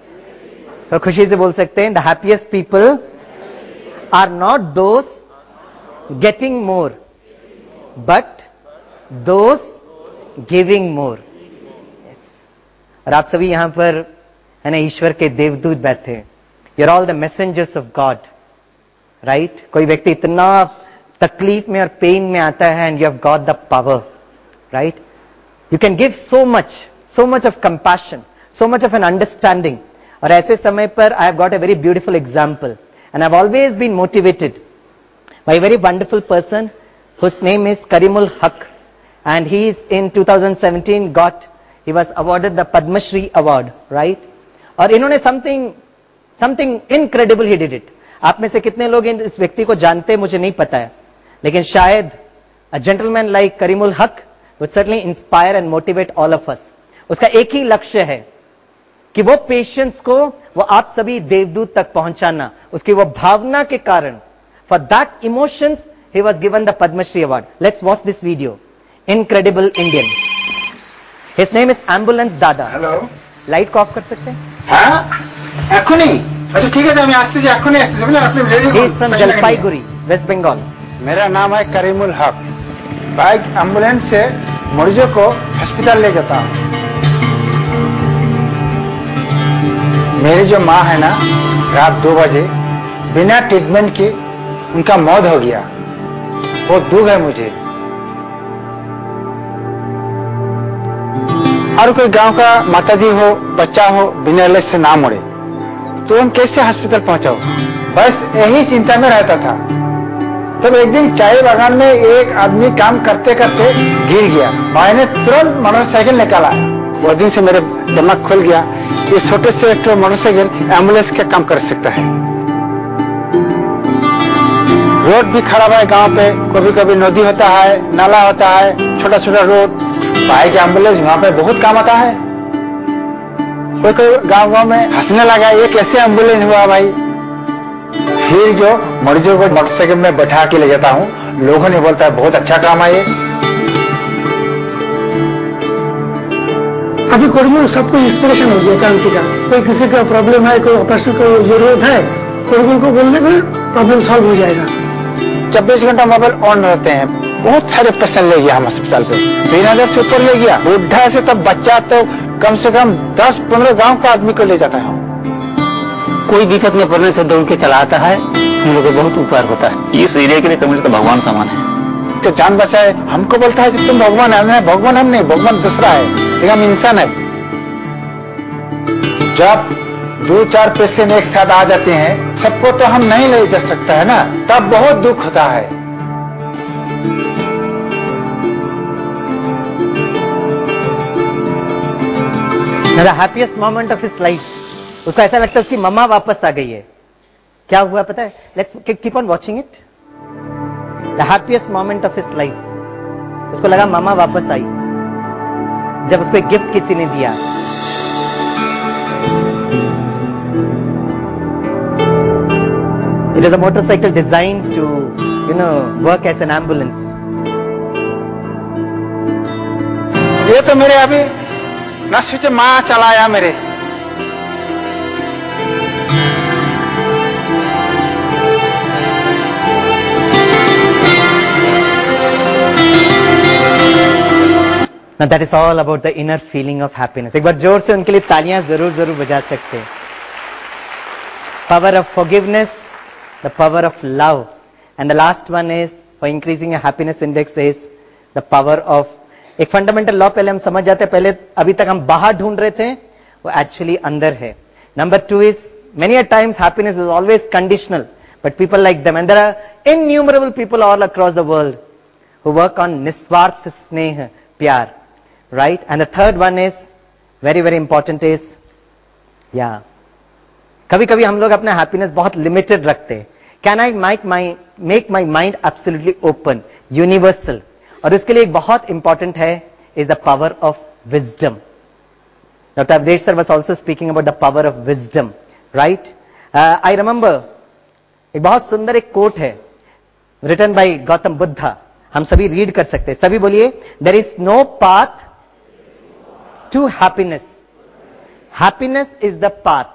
S2: तो खुशी से बोल सकते हैं, the happiest people are not those getting more, but those giving more. Yes. और आप सभी यहां पर है ना, ईश्वर के देवदूत बैठे हैं. You're all the messengers of God, right? कोई व्यक्ति इतना तकलीफ में और पेन में आता है and you have got the power, right? You can give so much, so much of compassion, so much of an understanding. और ऐसे समय पर I have got a very beautiful example. And I've always been motivated by a very wonderful person whose name is Karimul Haq. And he is in twenty seventeen got, he was awarded the Padma Shri award, right? और इन्होंने something, something incredible he did it. आप में से कितने लोग इस व्यक्ति को जानते हैं मुझे नहीं पता है. लेकिन शायद a gentleman like Karimul Haq would certainly inspire and motivate all of us. उसका एक ही लक्ष्य है कि वो पेशेंस को वो आप सभी देवदूत तक पहुंचाना. उसकी वो भावना के कारण, फॉर दैट इमोशंस ही was given the Padmashri award. Let's watch this video. Incredible Indian. His name is ambulance Dada.
S1: Hello.
S2: Light को ऑफ कर सकते हैं?
S1: हाँ, एखुनी. अच्छा ठीक है, আমি আসতেছি, এখনই আসতেছি. বলেন আপনি ready?
S2: He is from Jalpaiguri, West Bengal.
S1: मेरा नाम है करीमुल हक. बाइक एम्बुलेंस से मरीजों को अस्पताल ले जाता हूँ. मेरी जो माँ है ना, रात दो बजे बिना ट्रीटमेंट के उनका मौत हो गया. वो दुख है मुझे. और कोई गांव का माताजी हो, बच्चा हो, बिना इलाज से ना मरे तो हम कैसे हॉस्पिटल पहुंचाओ, बस यही चिंता में रहता था. तब एक दिन चाय बागान में एक आदमी काम करते करते गिर गया. मैंने तुरंत मोटरसाइकिल निकाला. वो दिन से मेरे दिमाग खुल गया, ये छोटे से एक मोटरसाइकिल एम्बुलेंस का काम कर सकता है. रोड भी खराब है गांव पे, कभी कभी नदी होता है, नाला होता है, छोटा छोटा रोड। बाइक एम्बुलेंस वहां पे बहुत काम आता है। कोई कोई गांव गांव में हंसने लगा, ये कैसे एम्बुलेंस हुआ भाई। फिर जो मरीजों को मोटरसाइकिल में बैठा के ले जाता हूँ, लोगों ने बोलता है बहुत अच्छा काम है ये।
S3: अभी कोरोना सबको इंस्पिरेशन हो गया क्रांति का। कोई किसी का प्रॉब्लम है, कोई ऑपरेशन का जरूरत है, कोरोना को बोलने का प्रॉब्लम सॉल्व हो जाएगा।
S1: चौबीस घंटा मोबाइल ऑन रहते हैं। बहुत सारे पेशेंट ले गया हम अस्पताल पे, तीन हजार से ऊपर ले गया। बुढ़ा से तब बच्चा तो कम से कम दस पंद्रह गांव का आदमी को ले जाता है।
S4: कोई विपत में पड़ने से दौड़ के चला आता है, हम लोग को बहुत उपकार होता है। इस एरिया के लिए समझ तो भगवान समान है।
S1: तो जान बचाए हमको बोलता है कि तुम भगवान है। नहीं, भगवान हम नहीं, भगवान दूसरा है, लेकिन हम इंसान है। जब दो चार पेशेंट एक साथ आ जाते हैं, सबको तो हम नहीं ले जा सकता है ना, तब बहुत दुख होता है।
S2: The happiest moment of his life, उसको ऐसा लगता है उसकी मम्मा वापस आ गई है। क्या हुआ पता है? Let's keep on watching it. The happiest moment of his life, उसको लगा मम्मा वापस आई जब उसको एक गिफ्ट किसी ने दिया। It is a motorcycle designed to, you know, work as an ambulance.
S1: ये तो मेरे अभी नशे से माँ चलाया मेरे।
S2: Now that is all about the inner feeling of happiness. एक बार जोर से उनके लिए तालियां जरूर जरूर बजा सकते हैं। Power of forgiveness, the power of love, and the last one is for increasing a happiness index is the power of, एक फंडामेंटल लॉ पहले हम समझ जाते हैं। पहले अभी तक हम बाहर ढूंढ रहे थे, वो एक्चुअली अंदर है। Number two is many a times happiness is always conditional, but people like them and there are innumerable people all across the world who work on निस्वार्थ स्नेह प्यार, right. And the third one is very very important is, या कभी कभी हम लोग अपना happiness बहुत लिमिटेड रखते हैं। Can I make my make my mind absolutely open, universal, और इसके लिए एक बहुत इंपॉर्टेंट है is the power of wisdom. Doctor Awadhesh sir was also speaking about the power of wisdom, right. I remember एक बहुत सुंदर एक कोट है रिटन बाय गौतम बुद्धा, हम सभी रीड कर सकते हैं। सभी बोलिए, there is no path to happiness, happiness is the path.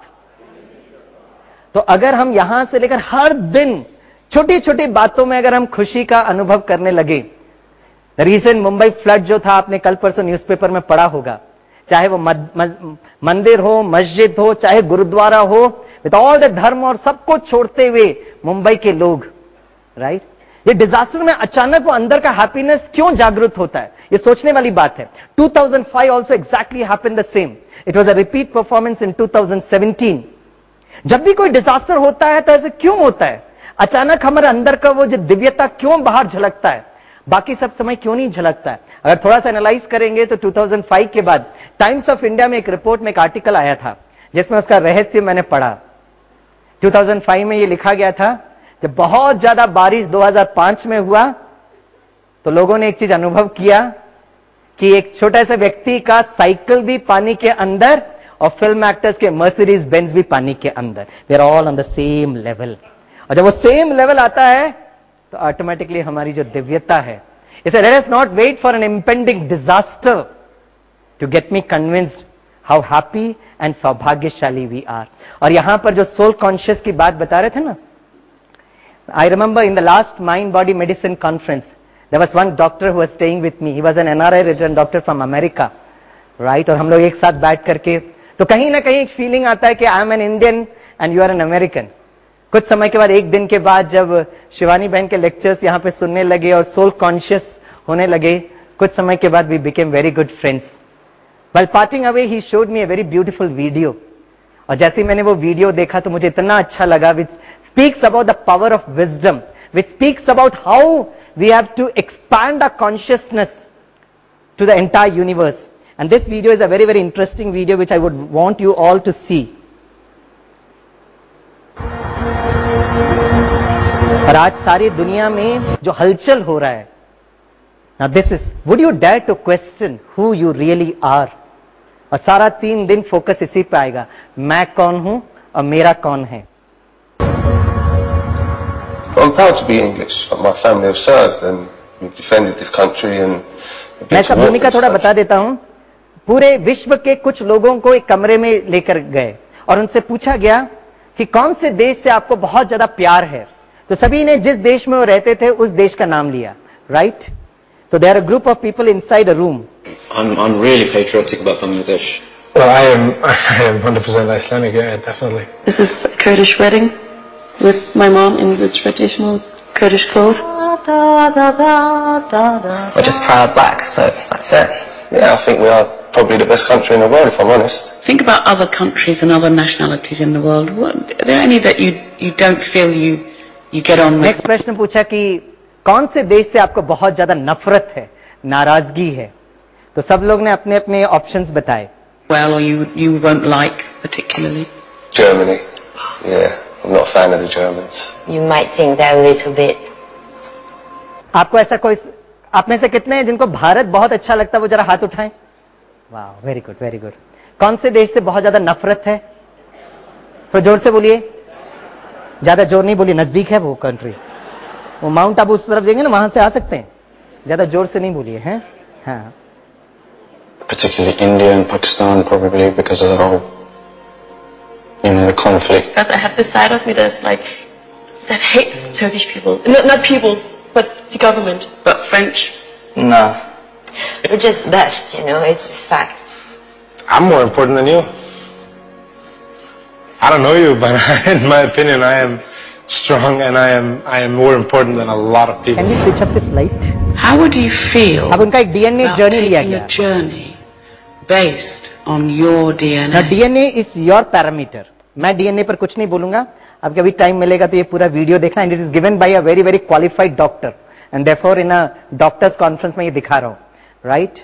S2: तो अगर हम यहां से लेकर हर दिन छोटी छोटी बातों में अगर हम खुशी का अनुभव करने लगे, रीसेंट मुंबई फ्लड जो था, आपने कल परसों न्यूज़पेपर में पढ़ा होगा, चाहे वो मद, मद, मंदिर हो, मस्जिद हो, चाहे गुरुद्वारा हो, विद ऑल द धर्म और सबको छोड़ते हुए मुंबई के लोग, राइट। ये डिजास्टर में अचानक वो अंदर का हैप्पीनेस क्यों जागृत होता है, ये सोचने वाली बात है। Two thousand five also exactly happened the same. It was a repeat performance in two thousand seventeen. जब भी कोई डिजास्टर होता है तो ऐसे क्यों होता है? अचानक हमारे अंदर का वो जो दिव्यता क्यों बाहर झलकता है, बाकी सब समय क्यों नहीं झलकता है? अगर थोड़ा सा एनालाइज करेंगे तो टू थाउजेंड फाइव के बाद टाइम्स ऑफ इंडिया में एक रिपोर्ट में एक आर्टिकल आया था जिसमें उसका रहस्य मैंने पढ़ा। टू थाउजेंड फाइव में ये लिखा गया था, जब बहुत ज्यादा बारिश दो हज़ार पाँच में हुआ तो लोगों ने एक चीज अनुभव किया कि एक छोटा सा व्यक्ति का साइकिल भी पानी के अंदर और फिल्म एक्टर्स के मर्सिडीज बेंज भी पानी के अंदर, they are all on the same level. और जब वो सेम लेवल आता है तो ऑटोमेटिकली हमारी जो दिव्यता है, इसे let us not wait for an impending disaster to get me convinced how happy and सौभाग्यशाली वी आर। और यहां पर जो सोल कॉन्शियस की बात बता रहे थे ना, I remember in the last mind body medicine conference there was one doctor who was staying with me, he was an NRI return doctor from America, right. और हम लोग एक साथ बैठ करके, तो कहीं ना कहीं एक फीलिंग आता है कि I am an Indian and you are an American. कुछ समय के बाद, एक दिन के बाद, जब शिवानी बहन के लेक्चर्स यहां पे सुनने लगे और सोल कॉन्शियस होने लगे, कुछ समय के बाद we became very good friends. While parting away he showed me a very beautiful video, और जैसे ही मैंने वो वीडियो देखा तो मुझे इतना अच्छा लगा, which speaks about the power of wisdom, which speaks about how we have to expand our consciousness to the entire universe. And this video is a very very interesting video which I would want you all to see. और आज सारी दुनिया में जो हलचल हो रहा है, now this is, would you dare to question who you really are? और सारा तीन दिन फोकस इसी पे आएगा, मैं कौन हूं और मेरा कौन है.
S5: I'm proud to be English. My family have served and we've defended this country and.
S2: मैं इसका भूमिका थोड़ा बता देता हूं. पूरे विश्व के कुछ लोगों को एक कमरे में लेकर गए और उनसे पूछा गया कि कौन से देश से आपको बहुत ज्यादा प्यार है. तो सभी ने जिस देश में वो रहते थे उस देश का नाम लिया, राइट? तो there are group of people inside a room.
S6: I'm I'm really patriotic about Bangladesh.
S7: Well, I am I am one hundred percent Islamic, yeah, definitely.
S8: This is a Kurdish wedding with my mom in the traditional Kurdish clothes.
S4: We're just proud black, so that's it.
S5: Yeah, I think we are probably the best country in the world, if I'm honest.
S8: Think about other countries and other nationalities in the world. What, are there any that you you don't feel you you get on with?
S2: Next प्रश्न पूछा कि कौन से देश से आपको बहुत ज्यादा नफरत है, नाराजगी है. तो सब लोग ने अपने अपने ऑप्शंस बताए.
S8: Well, or you you won't like particularly.
S5: Germany. Yeah, I'm not a fan of the Germans.
S9: You might think that a little bit.
S2: आपको ऐसा कोई, आप में से कितने हैं जिनको भारत बहुत अच्छा लगता है, वो जरा हाथ उठाएं. वाह, वेरी गुड, वेरी गुड. कौन से देश से बहुत ज्यादा नफरत है? थोड़ा जोर से बोलिए. ज्यादा जोर नहीं बोलिए, नजदीक है वो कंट्री. वो माउंट आबू उस तरफ जाएंगे ना, वहां से आ सकते हैं. ज्यादा जोर से नहीं बोलिए, हैं? हाँ.
S6: Particularly India and Pakistan, probably because of the whole, you know, the conflict.
S8: Because I have this side of me that's like that hates Turkish people. Not not people, but the government. But French.
S4: No.
S9: We're just best, you know. It's just fact.
S7: I'm more important than you. I don't know you, but in my opinion, I am strong and I am I am more important than a lot of people.
S2: Can we switch up this light?
S8: How would you feel?
S2: अब उनका एक DNA
S8: about
S2: journey लिया
S8: taking
S2: गया.
S8: a journey based on your D N A.
S2: Now D N A is your parameter. मैं DNA पर कुछ नहीं बोलूंगा. आपको अभी टाइम मिलेगा तो ये पूरा वीडियो देखना. And it is given by a very very qualified doctor and therefore in a doctors conference में ये दिखा रहा हूं, right?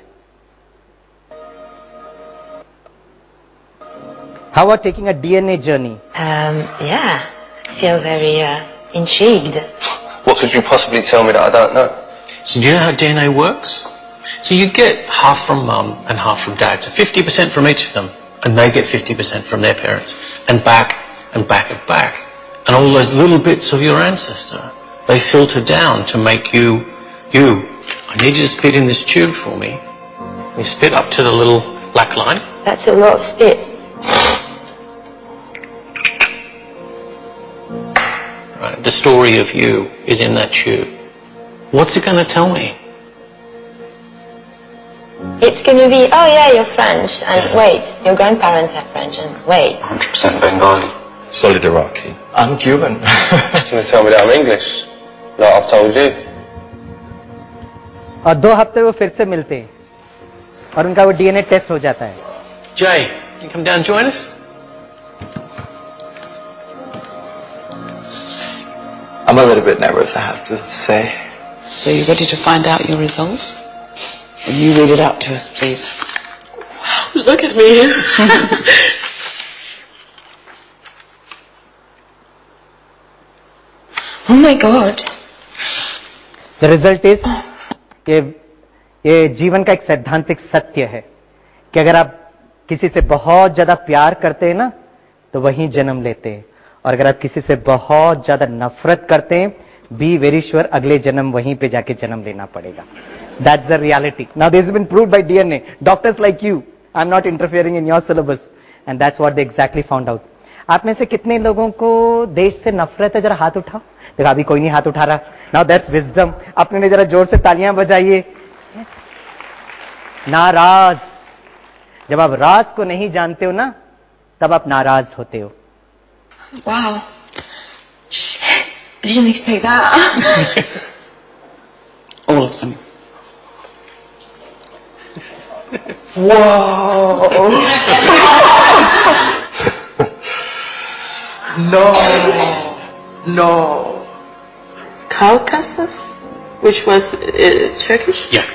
S2: How about taking a D N A journey?
S9: Um, yeah, I feel very uh, intrigued.
S5: What could you possibly tell me that I don't know?
S6: So do you know how D N A works? So you get half from mum and half from dad, so fifty percent from each of them, and they get fifty percent from their parents, and back and back and back. And all those little bits of your ancestor, they filter down to make you, you. I need you to spit in this tube for me. You spit up to the little black line.
S9: That's a lot of spit.
S6: Right, the story of you is in that tube. What's it going to tell me?
S9: It's going to be, oh yeah, you're French, and yeah. Wait, your grandparents are French, and wait.
S5: one hundred percent Bengali.
S6: Solid Iraqi.
S5: I'm Cuban. You're going to tell me that I'm English? No, I've told you.
S2: और दो हफ्ते वो फिर से मिलते हैं और उनका वो डीएनए टेस्ट हो जाता है.
S6: Jay, can you come down and join us?
S4: I'm a little bit nervous, I have to say.
S8: So you ready to find out your results? Will you read it out to us, please? Wow, look at me. Oh my God.
S2: The result is कि ये जीवन का एक सैद्धांतिक सत्य है कि अगर आप किसी से बहुत ज्यादा प्यार करते हैं ना, तो वहीं जन्म लेते हैं. और अगर आप किसी से बहुत ज्यादा नफरत करते हैं, बी वेरी श्योर अगले जन्म वहीं पे जाके जन्म लेना पड़ेगा. That's the reality. Now this has been proved by DNA. Doctors like you, I am not interfering in your syllabus, and that's what they exactly found out. आप में से कितने लोगों को देश से नफरत है? जरा हाथ उठाओ. देखो अभी कोई नहीं हाथ उठा रहा. Now that's wisdom. अपने ने जरा जोर से तालियां बजाइए. नाराज. जब आप राज को नहीं जानते हो ना, तब आप नाराज होते हो.
S8: Wow. Shit. I didn't expect that. All of them.
S7: Whoa! No, no.
S8: Caucasus, which was uh, Turkish?
S6: Yeah.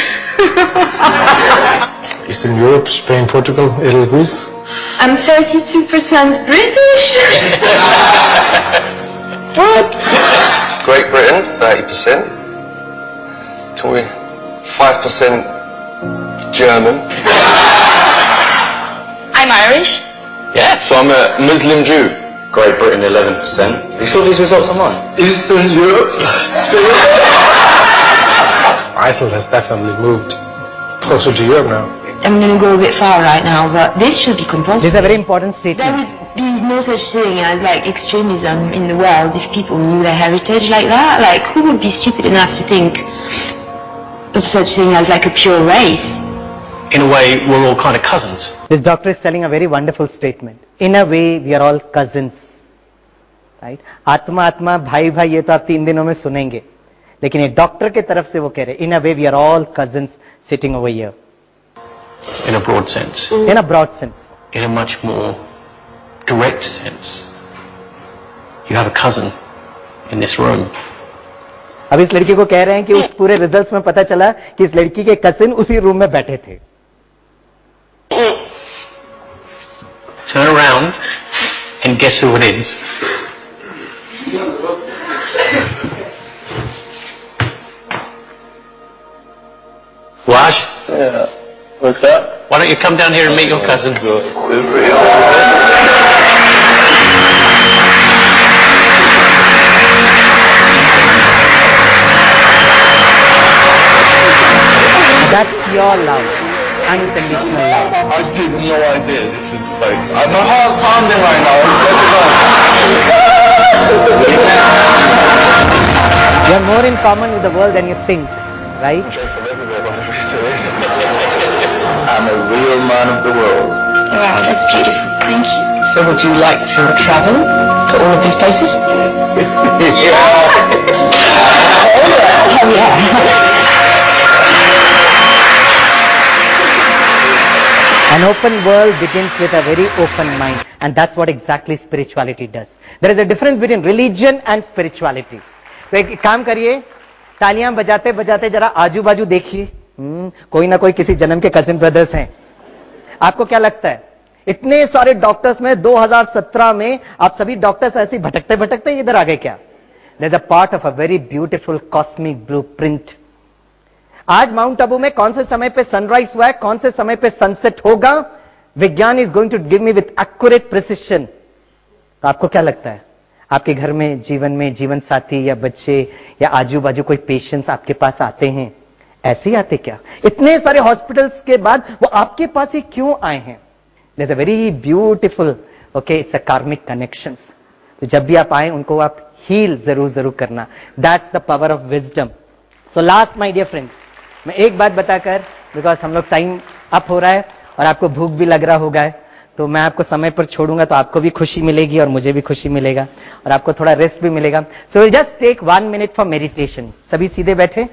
S7: Eastern Europe, Spain, Portugal, Italy, Greece.
S9: I'm thirty-two percent British.
S7: What?
S5: thirty percent. Can we five percent German?
S9: I'm Irish.
S5: Yeah. So I'm a Muslim Jew. Great Britain eleven percent. You saw these results online? Eastern Europe.
S7: Iceland has definitely moved closer to Europe now.
S10: I'm going to go a bit far right now, but this should be compulsory.
S2: This is a very important
S10: There
S2: statement.
S10: would be no such thing as like extremism in the world if people knew their heritage like that. Like, who would be stupid enough to think of such thing as like a pure race?
S6: In a way, we're all kind of cousins.
S2: This doctor is telling a very wonderful statement. In a way, we are all cousins. Right? आत्मा आत्मा भाई भाई ये तो आप तीन दिनों में सुनेंगे, लेकिन ये डॉक्टर के तरफ से वो कह रहे हैं, in a way we are all cousins sitting over here.
S6: In a broad sense.
S2: In a broad sense.
S6: In a much more direct sense. You have a cousin in this room.
S2: अब इस लड़की को कह रहे हैं कि उस पूरे रिजल्ट्स में पता चला कि इस लड़की के कजिन उसी रूम में बैठे थे.
S6: Turn around and guess who it is. Raj?
S5: Yeah. What's that?
S6: Why don't you come down here and meet your cousin?
S2: That's your love. Unconditional love.
S5: I didn't know I did. This is like, I, my heart's pounding right now.
S2: You are more in common with the world than you think, right?
S5: I'm a real man of the world.
S10: Wow, that's beautiful. Thank you.
S8: So would you like to travel to all of these places?
S5: Yeah.
S10: Oh yeah.
S2: An open world begins with a very open mind, and that's what exactly spirituality does. There is a difference between religion and spirituality. तो एक काम करिए, तालियां बजाते बजाते जरा आजू बाजू देखिए, हम्म, कोई ना कोई किसी जन्म के कजिन ब्रदर्स हैं. आपको क्या लगता है? इतने सारे डॉक्टर्स में दो हज़ार सत्रह में आप सभी डॉक्टर्स ऐसे भटकते भटकते इधर आ गए क्या? There's a part of a very beautiful cosmic blueprint. आज माउंट आबू में कौन से समय पे सनराइज हुआ है, कौन से समय पे सनसेट होगा, विज्ञान is going to give me with accurate precision. तो आपको क्या लगता है, आपके घर में जीवन में जीवन साथी या बच्चे या आजू बाजू कोई पेशेंट्स आपके पास आते हैं, ऐसे ही आते क्या? इतने सारे हॉस्पिटल्स के बाद वो आपके पास ही क्यों आए हैं? There is a very beautiful, okay, it's a karmic connections. तो जब भी आप आए उनको आप हील जरूर जरूर करना. That's the power of wisdom. So last my dear friends, मैं एक बात बताकर, बिकॉज हम लोग टाइम अप हो रहा है और आपको भूख भी लग रहा होगा, तो मैं आपको समय पर छोड़ूंगा तो आपको भी खुशी मिलेगी और मुझे भी खुशी मिलेगा और आपको थोड़ा रेस्ट भी मिलेगा. So will just take one minute for meditation. सभी सीधे बैठे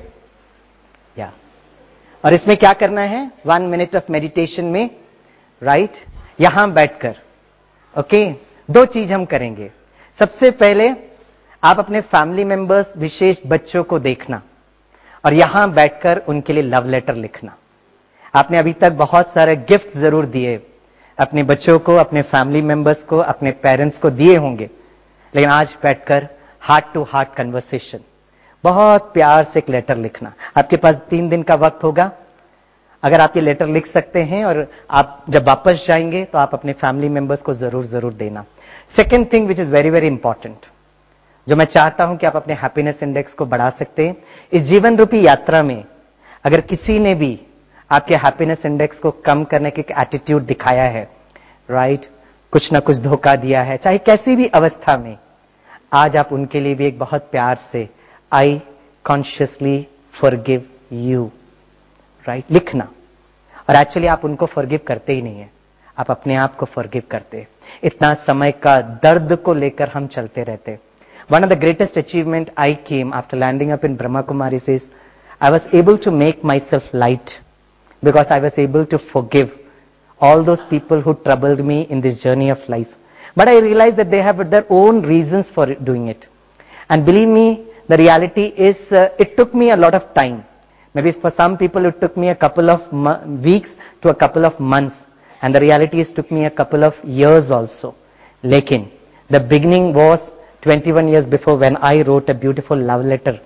S2: या और इसमें क्या करना है, वन मिनट ऑफ मेडिटेशन में, राइट right? यहां बैठकर, ओके okay? दो चीज हम करेंगे. सबसे पहले आप अपने फैमिली मेंबर्स, विशेष बच्चों को देखना और यहां बैठकर उनके लिए लव लेटर लिखना. आपने अभी तक बहुत सारे गिफ्ट जरूर दिए अपने बच्चों को, अपने फैमिली मेंबर्स को, अपने पेरेंट्स को दिए होंगे, लेकिन आज बैठकर हार्ट टू हार्ट कन्वर्सेशन, बहुत प्यार से एक लेटर लिखना. आपके पास तीन दिन का वक्त होगा. अगर आप ये लेटर लिख सकते हैं और आप जब वापस जाएंगे तो आप अपने फैमिली मेंबर्स को जरूर जरूर देना. Second thing which is very very important, जो मैं चाहता हूं कि आप अपने हैप्पीनेस इंडेक्स को बढ़ा सकते हैं इस जीवन रूपी यात्रा में. अगर किसी ने भी आपके हैप्पीनेस इंडेक्स को कम करने के एटीट्यूड दिखाया है, राइट right? कुछ ना कुछ धोखा दिया है, चाहे कैसी भी अवस्था में, आज आप उनके लिए भी एक बहुत प्यार से I consciously forgive you, right, लिखना. और एक्चुअली आप उनको फॉरगिव करते ही नहीं है, आप अपने आप को फॉरगिव करते हैं. इतना समय का दर्द को लेकर हम चलते रहते. One of the greatest achievement I came after landing up in Brahma Kumaris is I was able to make myself light because I was able to forgive all those people who troubled me in this journey of life. But I realized that they have their own reasons for doing it. And believe me, the reality is uh, it took me a lot of time. Maybe for some people it took me a couple of mo- weeks to a couple of months. And the reality is it took me a couple of years also. Lekin, the beginning was twenty-one years before when I wrote a beautiful love letter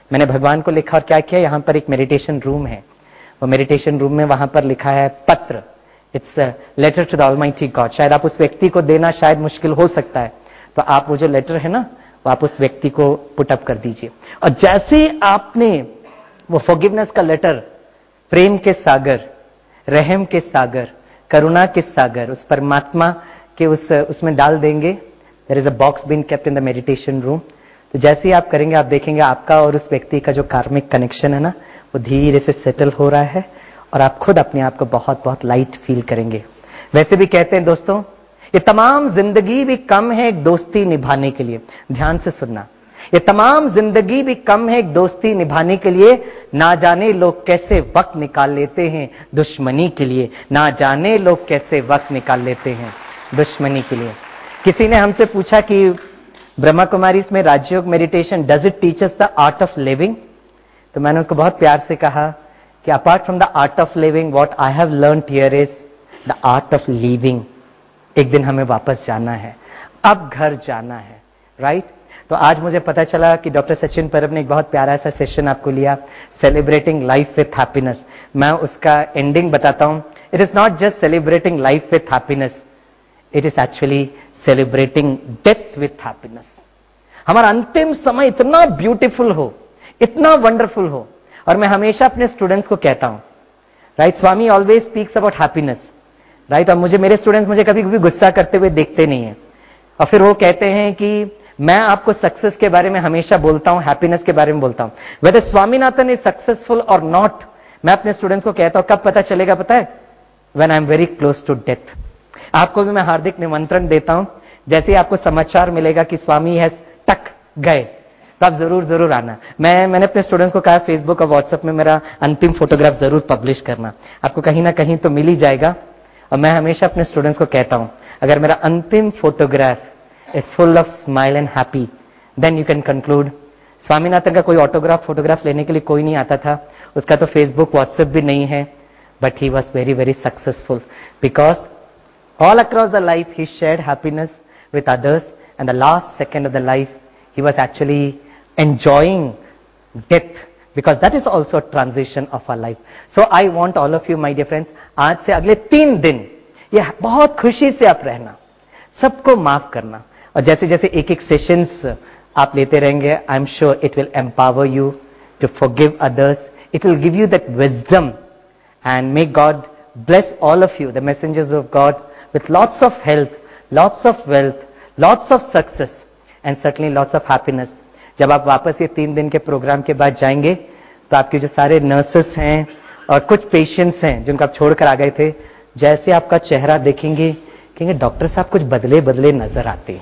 S2: मैंने भगवान को लिखा और क्या किया, यहां पर एक मेडिटेशन रूम है, वो मेडिटेशन रूम में वहां पर लिखा है पत्र, it's letter to the almighty God. शायद आप उस व्यक्ति को देना शायद मुश्किल हो सकता है, तो आप वो जो लेटर है ना, वो आप उस व्यक्ति को पुट अप कर दीजिए। और जैसे आपने वो फॉरगिवनेस का लेटर प्रेम के सागर, रहम के सागर, करुणा के सागर, उस परमात्मा के उस उसमें डाल देंगे, there is a box being kept in the meditation room. तो जैसे ही आप करेंगे, आप देखेंगे आपका और उस व्यक्ति का जो कार्मिक कनेक्शन है ना, वो धीरे से सेटल हो रहा है और आप खुद अपने आप को बहुत बहुत लाइट फील करेंगे। वैसे भी कहते हैं दोस्तों, ये तमाम जिंदगी भी कम है एक दोस्ती निभाने के लिए। ध्यान से सुनना, ये तमाम जिंदगी भी कम है एक दोस्ती निभाने के लिए। ना जाने लोग कैसे वक्त निकाल लेते हैं दुश्मनी के लिए, ना जाने लोग कैसे वक्त निकाल लेते हैं दुश्मनी के लिए। किसी ने हमसे पूछा कि ब्रह्मा कुमारी में Rajyoga meditation, does it teach us the art of living? तो मैंने उसको बहुत प्यार से कहा कि apart from the art of living, what I have learned here is the art of living. एक दिन हमें वापस जाना है, अब घर जाना है, राइट right? तो आज मुझे पता चला कि डॉक्टर सचिन परब ने एक बहुत प्यारा सा सेशन आपको लिया, सेलिब्रेटिंग लाइफ विथ हैप्पीनेस। मैं उसका एंडिंग बताता हूं। It is not just celebrating life with happiness, it is actually celebrating death with happiness. हमारा अंतिम समय इतना ब्यूटीफुल हो, इतना वंडरफुल हो। और मैं हमेशा अपने स्टूडेंट्स को कहता हूं, right, Swami always speaks about happiness, right. और मुझे, मेरे स्टूडेंट्स मुझे कभी कभी गुस्सा करते हुए देखते नहीं है, और फिर वो कहते हैं कि मैं आपको सक्सेस के बारे में हमेशा बोलता हूं, हैप्पीनेस के बारे में बोलता हूं। Whether Swaminathan is successful or not, मैं अपने स्टूडेंट्स को कहता हूं कब पता चलेगा पता है? When I am very close to death. आपको भी मैं हार्दिक निमंत्रण देता हूं, जैसे ही आपको समाचार मिलेगा कि स्वामी हैज टक गए, तो आप जरूर जरूर आना। मैं मैंने अपने स्टूडेंट्स को कहा फेसबुक और व्हाट्सएप में मेरा अंतिम फोटोग्राफ जरूर पब्लिश करना, आपको कहीं ना कहीं तो मिल ही जाएगा। और मैं हमेशा अपने स्टूडेंट्स को कहता हूं, अगर मेरा अंतिम photograph is full of smile and happy, then you can conclude Swaminathan का कोई ऑटोग्राफ फोटोग्राफ लेने के लिए कोई नहीं आता था, उसका तो फेसबुक व्हाट्सएप भी नहीं है, but he was very very successful because all across the life he shared happiness with others, and the last second of the life he was actually enjoying death, because that is also a transition of our life. So I want all of you my dear friends, आज से अगले तीन दिन ये बहुत खुशी से आप रहना, सबको माफ करना, और जैसे जैसे एक एक सेशंस आप लेते रहेंगे, I am sure it will empower you to forgive others, it will give you that wisdom, and may God bless all of you, the messengers of God, with lots of health, lots of wealth, lots of success, and certainly lots of happiness. जब आप वापस ये तीन दिन के programme के बाद जाएंगे, तो आपके जो सारे नर्सेस हैं और कुछ पेशेंट्स हैं जिनको आप छोड़कर आ गए थे, जैसे आपका चेहरा देखेंगे, कहेंगे डॉक्टर साहब कुछ बदले बदले नजर आते।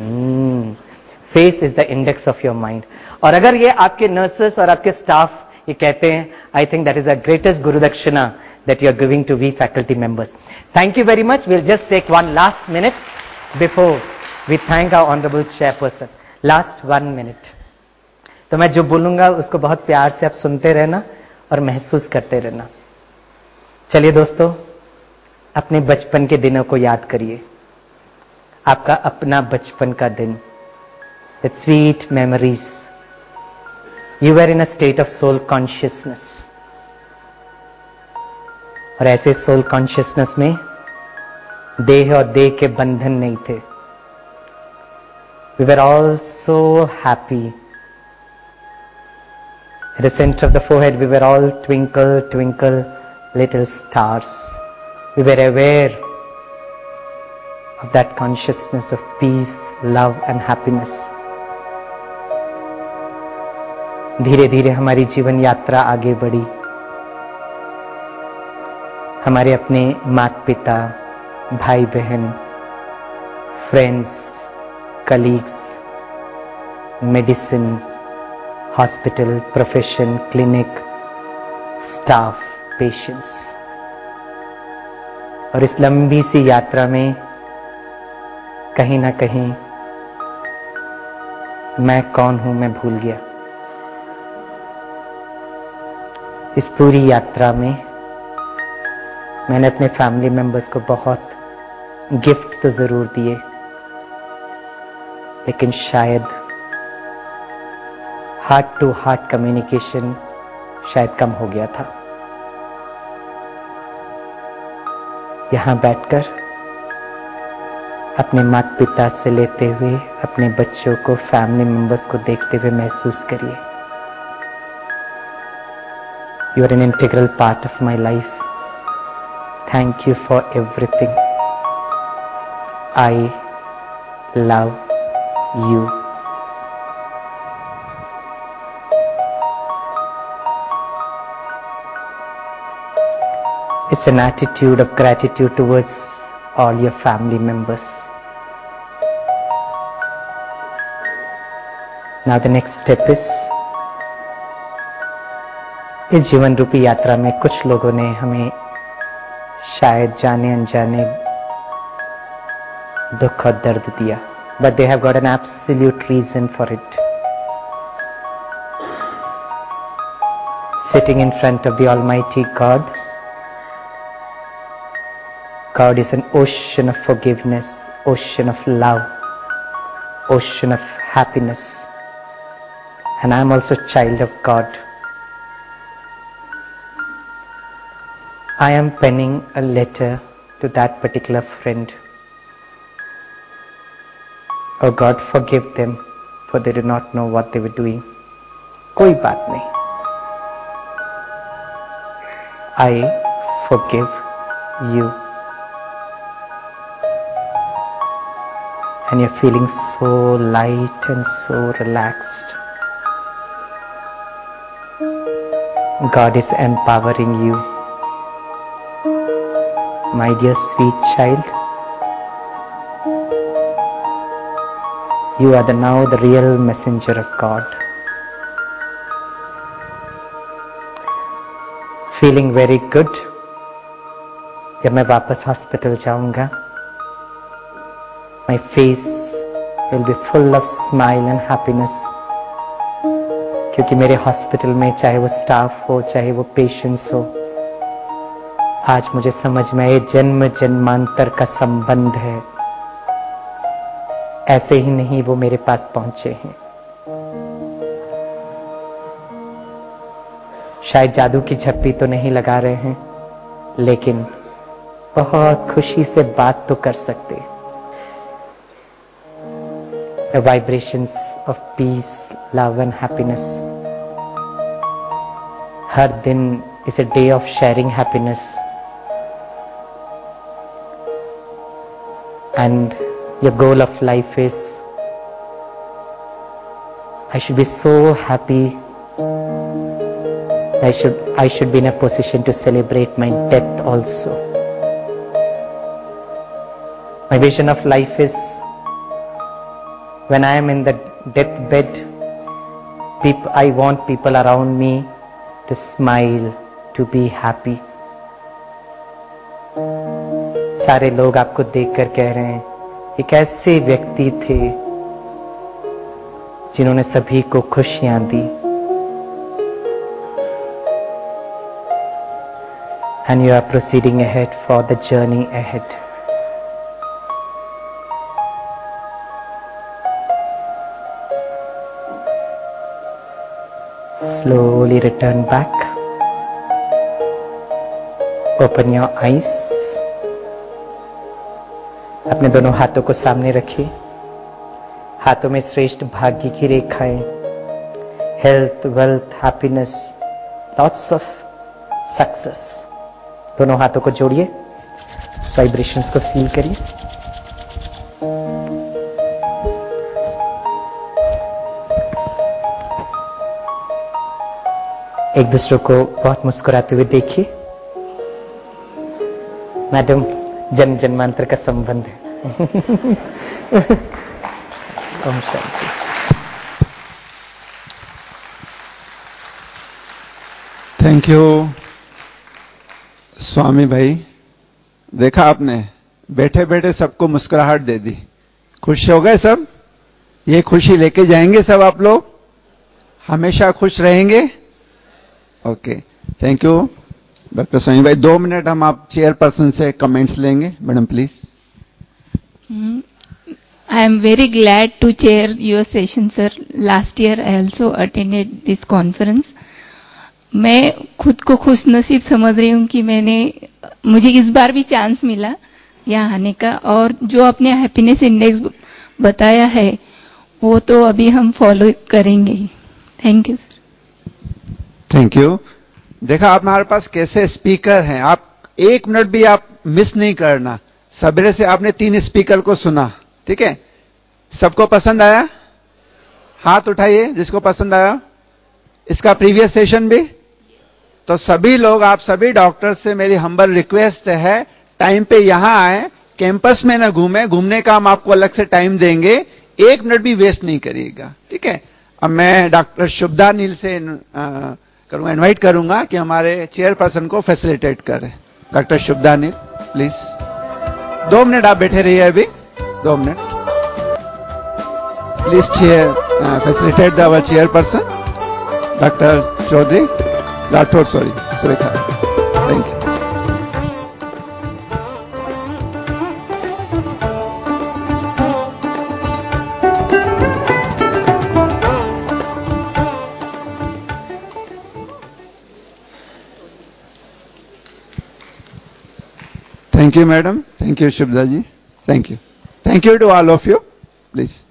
S2: Face is the index of your mind. और अगर ये आपके नर्सेस और आपके स्टाफ ये कहते हैं, I think that is the greatest gurudakshina that you are giving to we faculty members. Thank you very much. Will just take one last minute before we thank our honourable chairperson. Last one minute. तो मैं जो बोलूंगा उसको बहुत प्यार से आप सुनते रहना और महसूस करते रहना। चलिए दोस्तों, अपने बचपन के दिनों को याद करिए, आपका अपना बचपन का दिन, with sweet memories. You were in a state of soul consciousness, और ऐसे सोल कॉन्शियसनेस में देह और देह के बंधन नहीं थे। We were all so happy. At the centre of the forehead we were all twinkle twinkle little stars. We were aware of that consciousness of peace, love and happiness. धीरे धीरे हमारी जीवन यात्रा आगे बढ़ी। हमारे अपने माता पिता, भाई बहन, friends, colleagues, medicine, hospital, profession, clinic, staff, patients, और इस लंबी सी यात्रा में कहीं ना कहीं मैं कौन हूं मैं भूल गया। इस पूरी यात्रा में मैंने अपने फैमिली मेंबर्स को बहुत गिफ्ट तो जरूर दिए, लेकिन शायद हार्ट टू हार्ट कम्युनिकेशन शायद कम हो गया था। यहां बैठकर अपने माता पिता से लेते हुए अपने बच्चों को, फैमिली मेंबर्स को देखते हुए महसूस करिए, you are an integral part of my life. Thank you for everything. I love you. It's an attitude of gratitude towards all your family members. Now the next step is, इस जीवन रूपी यात्रा में कुछ लोगों ने हमें शायद जाने अनजाने दुख और दर्द दिया, but they have got an absolute reason for it. Sitting in front of the Almighty God, God is an ocean of forgiveness, ocean of love, ocean of happiness. And I am also a child of God. I am penning a letter to that particular friend. Oh God, forgive them, for they did not know what they were doing. कोई बात नहीं. I forgive you. And you're feeling so light and so relaxed. God is empowering you. My dear sweet child, you are the now the real messenger of God. Feeling very good. जब मैं वापस hospital जाऊंगा, my face will be full of smile and happiness, क्योंकि मेरे hospital में चाहे वो staff हो, चाहे वो पेशेंट्स हो, आज मुझे समझ में आए जन्म जन्मांतर का संबंध है। ऐसे ही नहीं वो मेरे पास पहुंचे हैं। शायद जादू की झप्पी तो नहीं लगा रहे हैं, लेकिन बहुत खुशी से बात तो कर सकते। The vibrations of peace, love and happiness. हर दिन is a day of sharing happiness. And your goal of life is, I should be so happy. I should, I should be in a position to celebrate my death also. My vision of life is, when I am in the deathbed, people, I want people around me to smile, to be happy. सारे लोग आपको देखकर कह रहे हैं, एक ऐसे व्यक्ति थे जिन्होंने सभी को खुशियां दी. And you are proceeding ahead for the journey ahead. Slowly return back. Open your eyes. अपने दोनों हाथों को सामने रखिए. हाथों में श्रेष्ठ भाग्य की रेखाएं, health, wealth, happiness, lots of success. दोनों हाथों को जोड़िए, वाइब्रेशंस को फील करिए. एक दूसरे को बहुत मुस्कुराते हुए देखिए. मैडम, जन्म जन्मांतर का संबंध है. ओम शांति.
S11: थैंक यू स्वामी भाई. देखा आपने, बैठे बैठे सबको मुस्कुराहट दे दी. खुश हो गए सब. ये खुशी लेके जाएंगे सब. आप लोग हमेशा खुश रहेंगे. Okay, thank you doctor Swami भाई. दो मिनट हम आप चेयरपर्सन से कमेंट्स लेंगे. Madam please.
S12: I am very glad to chair your session, sir. Last year I also attended this conference. मैं खुद को खुश नसीब समझ रही हूँ कि मैंने मुझे इस बार भी चांस मिला यहाँ आने का, और जो आपने हैप्पीनेस इंडेक्स बताया है वो तो अभी हम फॉलो करेंगे. Thank you sir.
S11: Thank you. देखा आप हमारे पास कैसे स्पीकर हैं, आप एक मिनट भी आप मिस नहीं करना. सवेरे से आपने तीन स्पीकर को सुना, ठीक है. सबको पसंद आया? हाथ उठाइए जिसको पसंद आया. इसका प्रीवियस सेशन भी. तो सभी लोग, आप सभी डॉक्टर से मेरी हम्बल रिक्वेस्ट है, टाइम पे यहां आए, कैंपस में ना घूमे. घूमने का हम आपको अलग से टाइम देंगे, एक मिनट भी वेस्ट नहीं करिएगा, ठीक है. अब मैं डॉक्टर शुभदा नील से करूंगा, इनवाइट करूंगा कि हमारे चेयरपर्सन को फैसिलिटेट करें. Doctor Shubhada Neel please. दो मिनट आप बैठे रहिए, अभी दो मिनट please. Chair facilitate the our chairperson doctor Chaudhary Rathore, sorry Surekha. Thank you. Thank you, madam. Thank you, Shubda ji. Thank you. Thank you to all of you. Please.